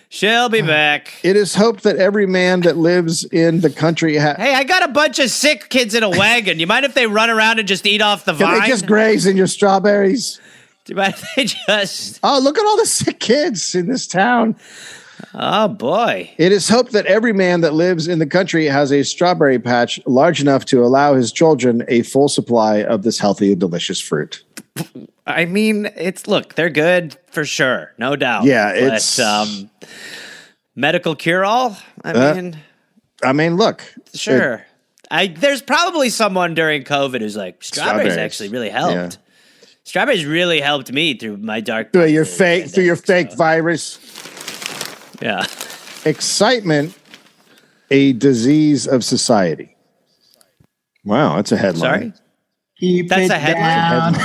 It is hoped that every man that lives in the country Hey, I got a bunch of sick kids in a wagon. You mind if they run around and just eat off the vine? Can they just graze in your strawberries? Do you mind if they just... Oh, look at all the sick kids in this town. Oh, boy. It is hoped that every man that lives in the country has a strawberry patch large enough to allow his children a full supply of this healthy and delicious fruit. I mean, they're good for sure. No doubt. Yeah, it's... medical cure-all? I mean, look. Sure. There's probably someone during COVID who's like, strawberries actually really helped. Yeah. Strawberries really helped me through my dark... Through your fake virus. Yeah. Excitement, a disease of society. Wow, that's a headline. Sorry? That's a headline.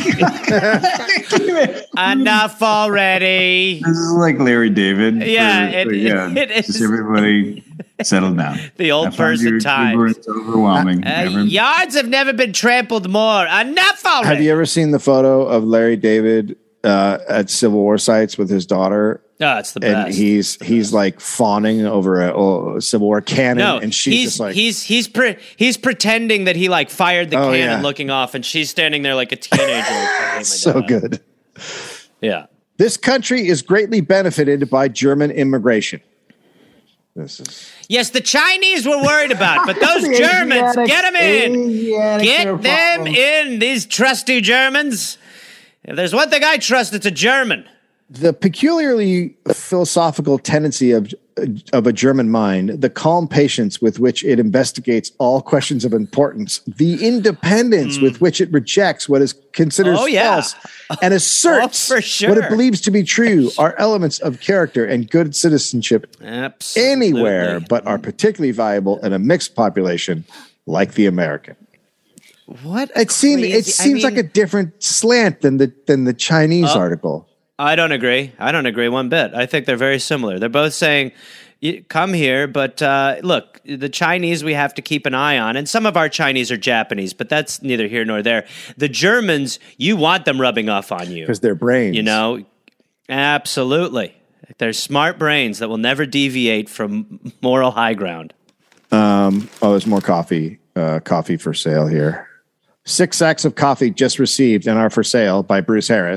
Enough already. This is like Larry David. Yeah, it is. Just everybody settle down. The old person time. It's overwhelming. Yards have never been trampled more. Enough already. Have you ever seen the photo of Larry David at Civil War sites with his daughter? Oh, it's the best. And he's like fawning over a Civil War cannon, and she's just like he's pretending that he like fired the cannon, looking off, and she's standing there like a teenager. So good. Yeah. This country is greatly benefited by German immigration. Yes, the Chinese were worried about, but those Germans, get them in. Get them in, these trusty Germans. If there's one thing I trust, it's a German. The peculiarly philosophical tendency of a German mind, the calm patience with which it investigates all questions of importance, the independence with which it rejects what is considered false and asserts what it believes to be true, are elements of character and good citizenship anywhere, but are particularly valuable in a mixed population like the American. What it seems like a different slant than the Chinese article. I don't agree one bit. I think they're very similar. They're both saying, come here, but look, the Chinese we have to keep an eye on, and some of our Chinese are Japanese, but that's neither here nor there. The Germans, you want them rubbing off on you. Because they're brains. You know, absolutely. They're smart brains that will never deviate from moral high ground. There's more coffee. Coffee for sale here. 6 sacks of coffee just received and are for sale by Bruce Harris.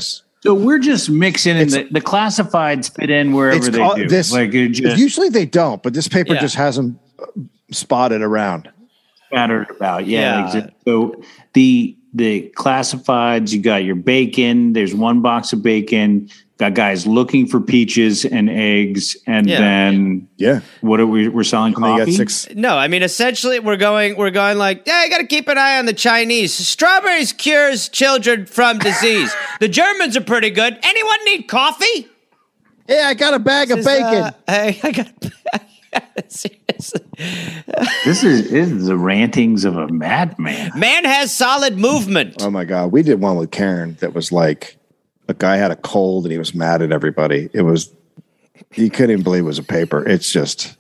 So we're just mixing in the classifieds fit in wherever they do. Usually they don't, but this paper just has them spotted around. Scattered about, exactly. So the classifieds, you got your bacon. There's one box of bacon. Got guys looking for peaches and eggs, and then what are we're selling coffee? You got 6. No, I mean essentially we're going like, you got to keep an eye on the Chinese. Strawberries cures children from disease. The Germans are pretty good. Anyone need coffee? Yeah, I got a bag of bacon. Hey, I got a bag. This is the rantings of a madman. Man has solid movement. Oh my God, we did one with Karen that was like. A guy had a cold and he was mad at everybody. He couldn't even believe it was a paper. It's just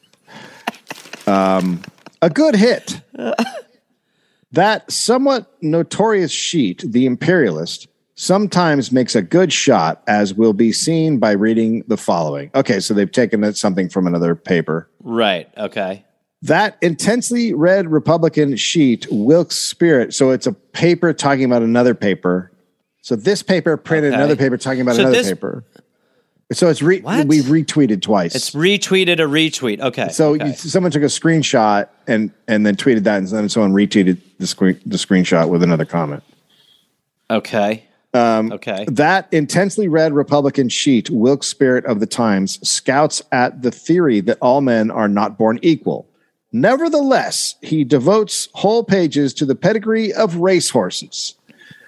a good hit. That somewhat notorious sheet, The Imperialist, sometimes makes a good shot, as will be seen by reading the following. Okay, so they've taken something from another paper. Right, okay. That intensely read Republican sheet, Wilkes Spirit. So it's a paper talking about another paper. So this paper printed another paper talking about another paper. So it's we've retweeted twice. It's retweeted a retweet. Okay. So someone took a screenshot and then tweeted that, and then someone retweeted the screenshot with another comment. Okay. That intensely read Republican sheet, Wilkes Spirit of the Times, scouts at the theory that all men are not born equal. Nevertheless, he devotes whole pages to the pedigree of racehorses.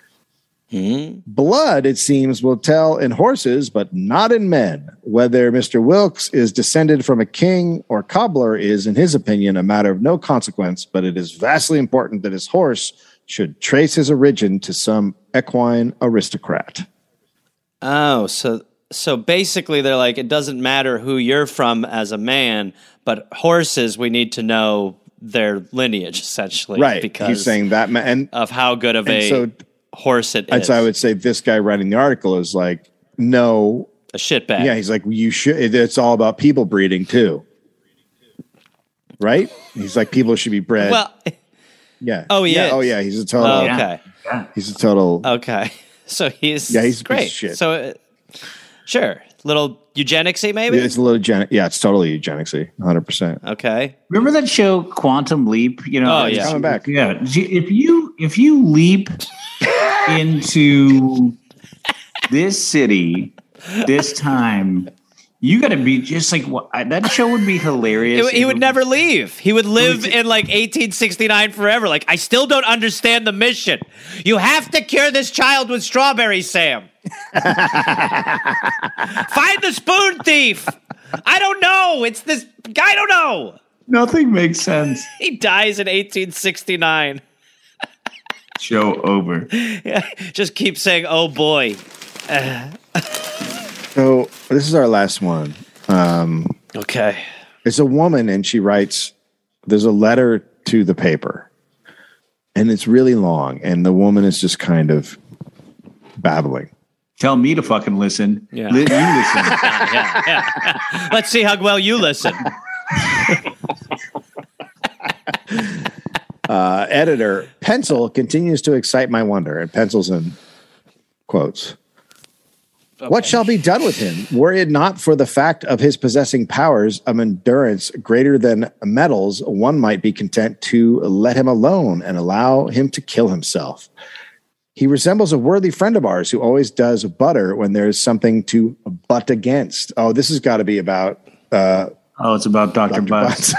Blood, it seems, will tell in horses, but not in men. Whether Mr. Wilkes is descended from a king or cobbler is, in his opinion, a matter of no consequence, but it is vastly important that his horse should trace his origin to some equine aristocrat. Oh, so basically they're like, it doesn't matter who you're from as a man, but horses, we need to know their lineage, essentially. Right. Because he's saying that, and of how good of a horse it is. So I would say this guy writing the article is like, no. A shitbag. Yeah, he's like, you should. It's all about people breeding too. Right? He's like, people should be bred. Well, yeah. Oh, he is? Oh, yeah. He's a total. Oh, okay. Yeah. He's a total. Okay. So he's he's great. A piece of shit. So, sure. Little eugenicsy, maybe? It's a little it's totally eugenicsy, 100%. Okay. Remember that show Quantum Leap? You know, it's coming back. Yeah. If you leap into this city, this time, you got to be just like that show would be hilarious. He would never leave. He would live in like 1869 forever. Like, I still don't understand the mission. You have to cure this child with strawberries, Sam. Find the spoon thief. I don't know. It's this guy. I don't know. Nothing makes sense. He dies in 1869. Show over. Yeah, just keep saying, oh boy. So this is our last one. Okay. It's a woman, and she writes, there's a letter to the paper, and it's really long, and the woman is just kind of babbling. Tell me to fucking listen. Yeah. You listen. Yeah. Let's see how well you listen. Editor, pencil continues to excite my wonder, and pencils in quotes. Okay. What shall be done with him? Were it not for the fact of his possessing powers of endurance greater than metals, one might be content to let him alone and allow him to kill himself. He resembles a worthy friend of ours who always does butter when there's something to butt against. Oh, this has got to be about... it's about Dr. Butts.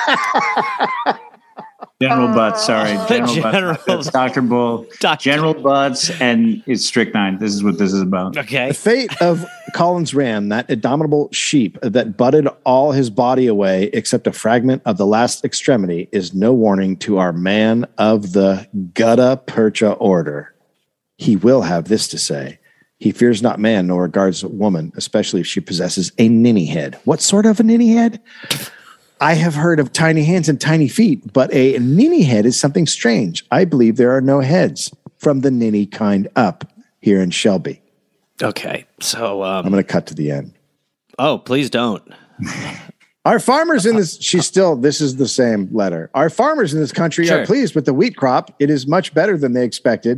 General Butts, sorry. General Butts. Dr. Bull. General Butts, and it's strychnine. This is what this is about. Okay. The fate of Collins Ram, that indomitable sheep that butted all his body away except a fragment of the last extremity, is no warning to our man of the gutta percha order. He will have this to say. He fears not man nor regards woman, especially if she possesses a ninny head. What sort of a ninny head? I have heard of tiny hands and tiny feet, but a ninny head is something strange. I believe there are no heads from the ninny kind up here in Shelby. Okay, so... I'm going to cut to the end. Oh, please don't. Our farmers in this... this is the same letter. Our farmers in this country are pleased with the wheat crop. It is much better than they expected,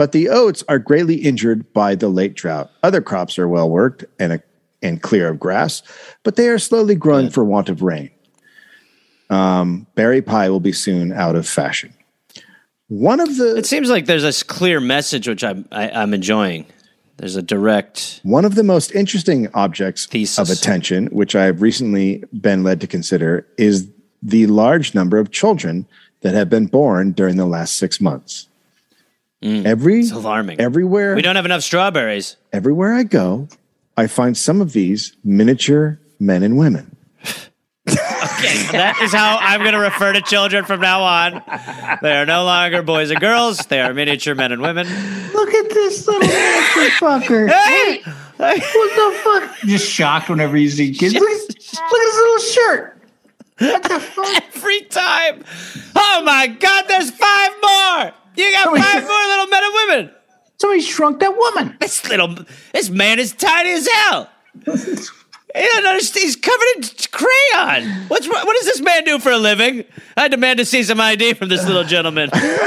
But the oats are greatly injured by the late drought. Other crops are well worked and clear of grass, but they are slowly growing for want of rain. Berry pie will be soon out of fashion. It seems like there's this clear message which I'm enjoying. There's a direct. One of the most interesting objects thesis of attention, which I've recently been led to consider, is the large number of children that have been born during the last 6 months. It's alarming. Everywhere. We don't have enough strawberries. Everywhere I go, I find some of these miniature men and women. Okay, that is how I'm going to refer to children from now on. They are no longer boys and girls. They are miniature men and women. Look at this little fucker. Hey! What the fuck? Just shocked whenever you see kids. Look at his little shirt. What the fuck? Every time. Oh my God, there's 5 more. You got 5 more little men and women. Somebody shrunk that woman. This man is tiny as hell. He doesn't understand. He's covered in crayon. What does this man do for a living? I demand to see some ID from this little gentleman.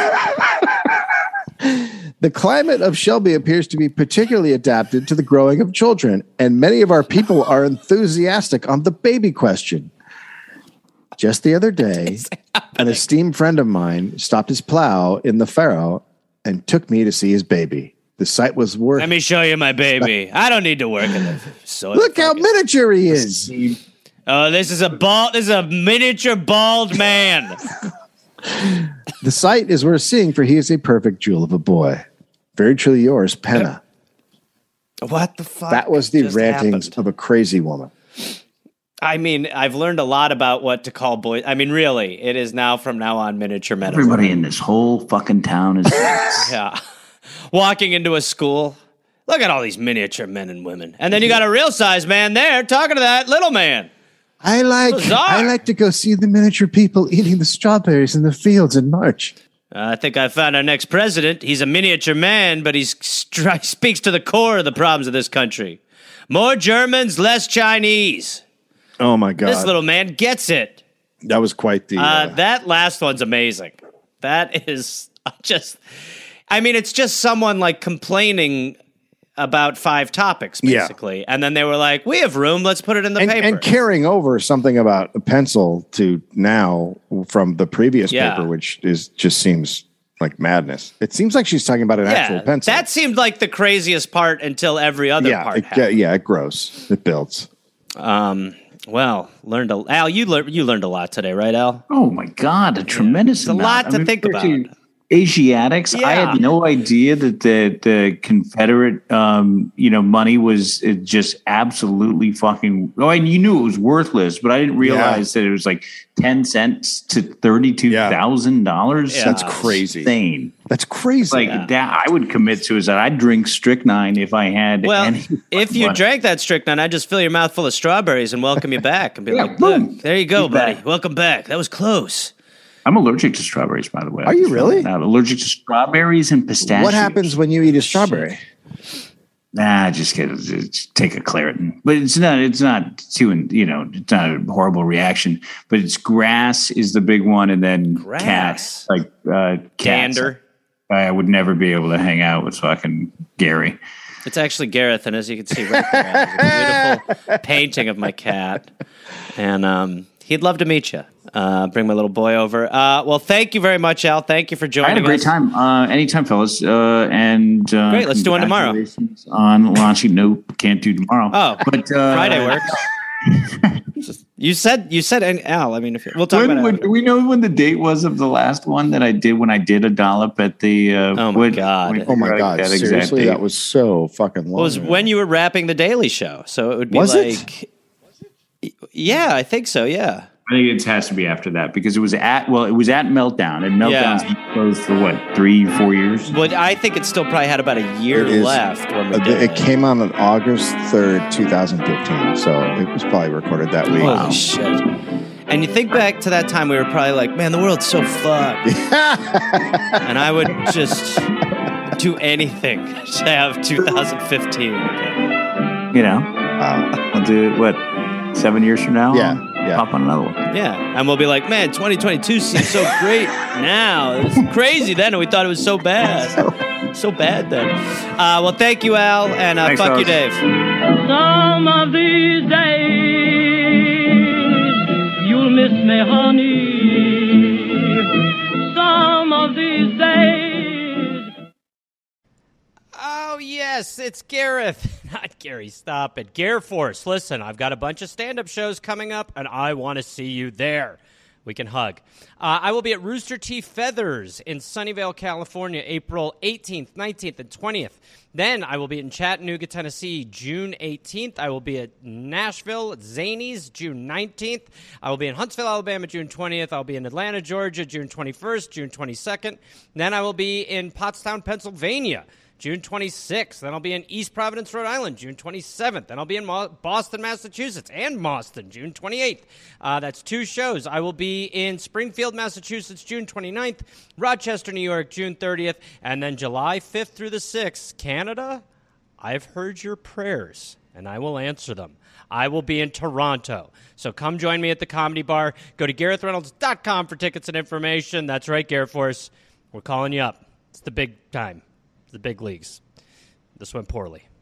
The climate of Shelby appears to be particularly adapted to the growing of children, and many of our people are enthusiastic on the baby question. Just the other day, an esteemed friend of mine stopped his plow in the Faro and took me to see his baby. The sight was worth. Let me show you my baby. I don't need to work in the soil. Look how miniature he is. Oh, this is a miniature bald man. The sight is worth seeing, for he is a perfect jewel of a boy. Very truly yours, Penna. What the fuck? That was the rantings of a crazy woman. I mean, I've learned a lot about what to call boys. I mean, really, it is now from now on miniature men. Everybody in this whole fucking town is yeah. Walking into a school, look at all these miniature men and women, and then you got a real size man there talking to that little man. I like to go see the miniature people eating the strawberries in the fields in March. I think I found our next president. He's a miniature man, but he speaks to the core of the problems of this country. More Germans, less Chinese. Oh, my God. This little man gets it. That was quite the... That last one's amazing. That is just... I mean, it's just someone, like, complaining about 5 topics, basically. Yeah. And then they were like, we have room, let's put it in the paper. And carrying over something about a pencil to now from the previous paper, which just seems like madness. It seems like she's talking about an actual pencil. That seemed like the craziest part until every other part happened. Yeah, it grows. It builds. Well, Al, you learned a lot today, right, Al? Oh, my God, a tremendous amount. It's a lot to think about. Asiatics. Yeah. I had no idea that the Confederate, money was just absolutely fucking. Oh, and you knew it was worthless, but I didn't realize that it was like 10 cents to $32,000. Yeah. That's crazy. Insane. That's crazy. That, I would commit suicide. I'd drink strychnine if I had. Well, if you drank that strychnine, I'd just fill your mouth full of strawberries and welcome you back and be like, look, there you go, buddy. Welcome back. That was close. I'm allergic to strawberries, by the way. Are you really? I'm allergic to strawberries and pistachios. What happens when you eat a strawberry? Just take a Claritin. But it's not it's not a horrible reaction. But it's grass is the big one, and then cats, like Gander. I would never be able to hang out with fucking Gary. It's actually Gareth, and as you can see right there, a beautiful painting of my cat. And he'd love to meet you. Bring my little boy over. Well, thank you very much, Al. Thank you for joining us. I had a great time. Anytime, fellas. Great, let's do one tomorrow. On launching. Nope, can't do tomorrow. Oh, but Friday works. You said, Al. I mean, we'll talk about it. Do we know when the date was of the last one that I did when I did a dollop at the? Oh my God! Seriously, that was so fucking long. It was when you were wrapping the Daily Show, so it would be Yeah, I think so. Yeah. I think it has to be after that because it was at Meltdown, and Meltdown's been closed for 3-4 years. But I think it still probably had about a year left when we did it. Came on August 3rd, 2015, so it was probably recorded that week. Holy shit. And you think back to that time, we were probably like, man, the world's so fucked. And I would just do anything to have 2015 again. I'll do it, 7 years from now? Yeah. pop on another one. Yeah, and we'll be like, man, 2022 seems so great now. It was crazy then, and we thought it was so bad. So bad then. Well, thank you, Al, and Thanks, fuck you, fellas. Dave. Some of these days you'll miss me, honey. Some of these days. Oh, yes, it's Gareth. Not Gary, stop it. Gare Force, listen, I've got a bunch of stand-up shows coming up, and I want to see you there. We can hug. I will be at Rooster Teeth Feathers in Sunnyvale, California, April 18th, 19th, and 20th. Then I will be in Chattanooga, Tennessee, June 18th. I will be at Nashville at Zanies, June 19th. I will be in Huntsville, Alabama, June 20th. I'll be in Atlanta, Georgia, June 21st, June 22nd. Then I will be in Pottstown, Pennsylvania, June 26th. Then I'll be in East Providence, Rhode Island, June 27th. Then I'll be in Boston, Massachusetts, and Boston, June 28th. That's 2 shows. I will be in Springfield, Massachusetts, June 29th, Rochester, New York, June 30th, and then July 5th through the 6th. Canada, I've heard your prayers, and I will answer them. I will be in Toronto. So come join me at the Comedy Bar. Go to GarethReynolds.com for tickets and information. That's right, Gareth Force. We're calling you up. It's the big time. The big leagues. This went poorly.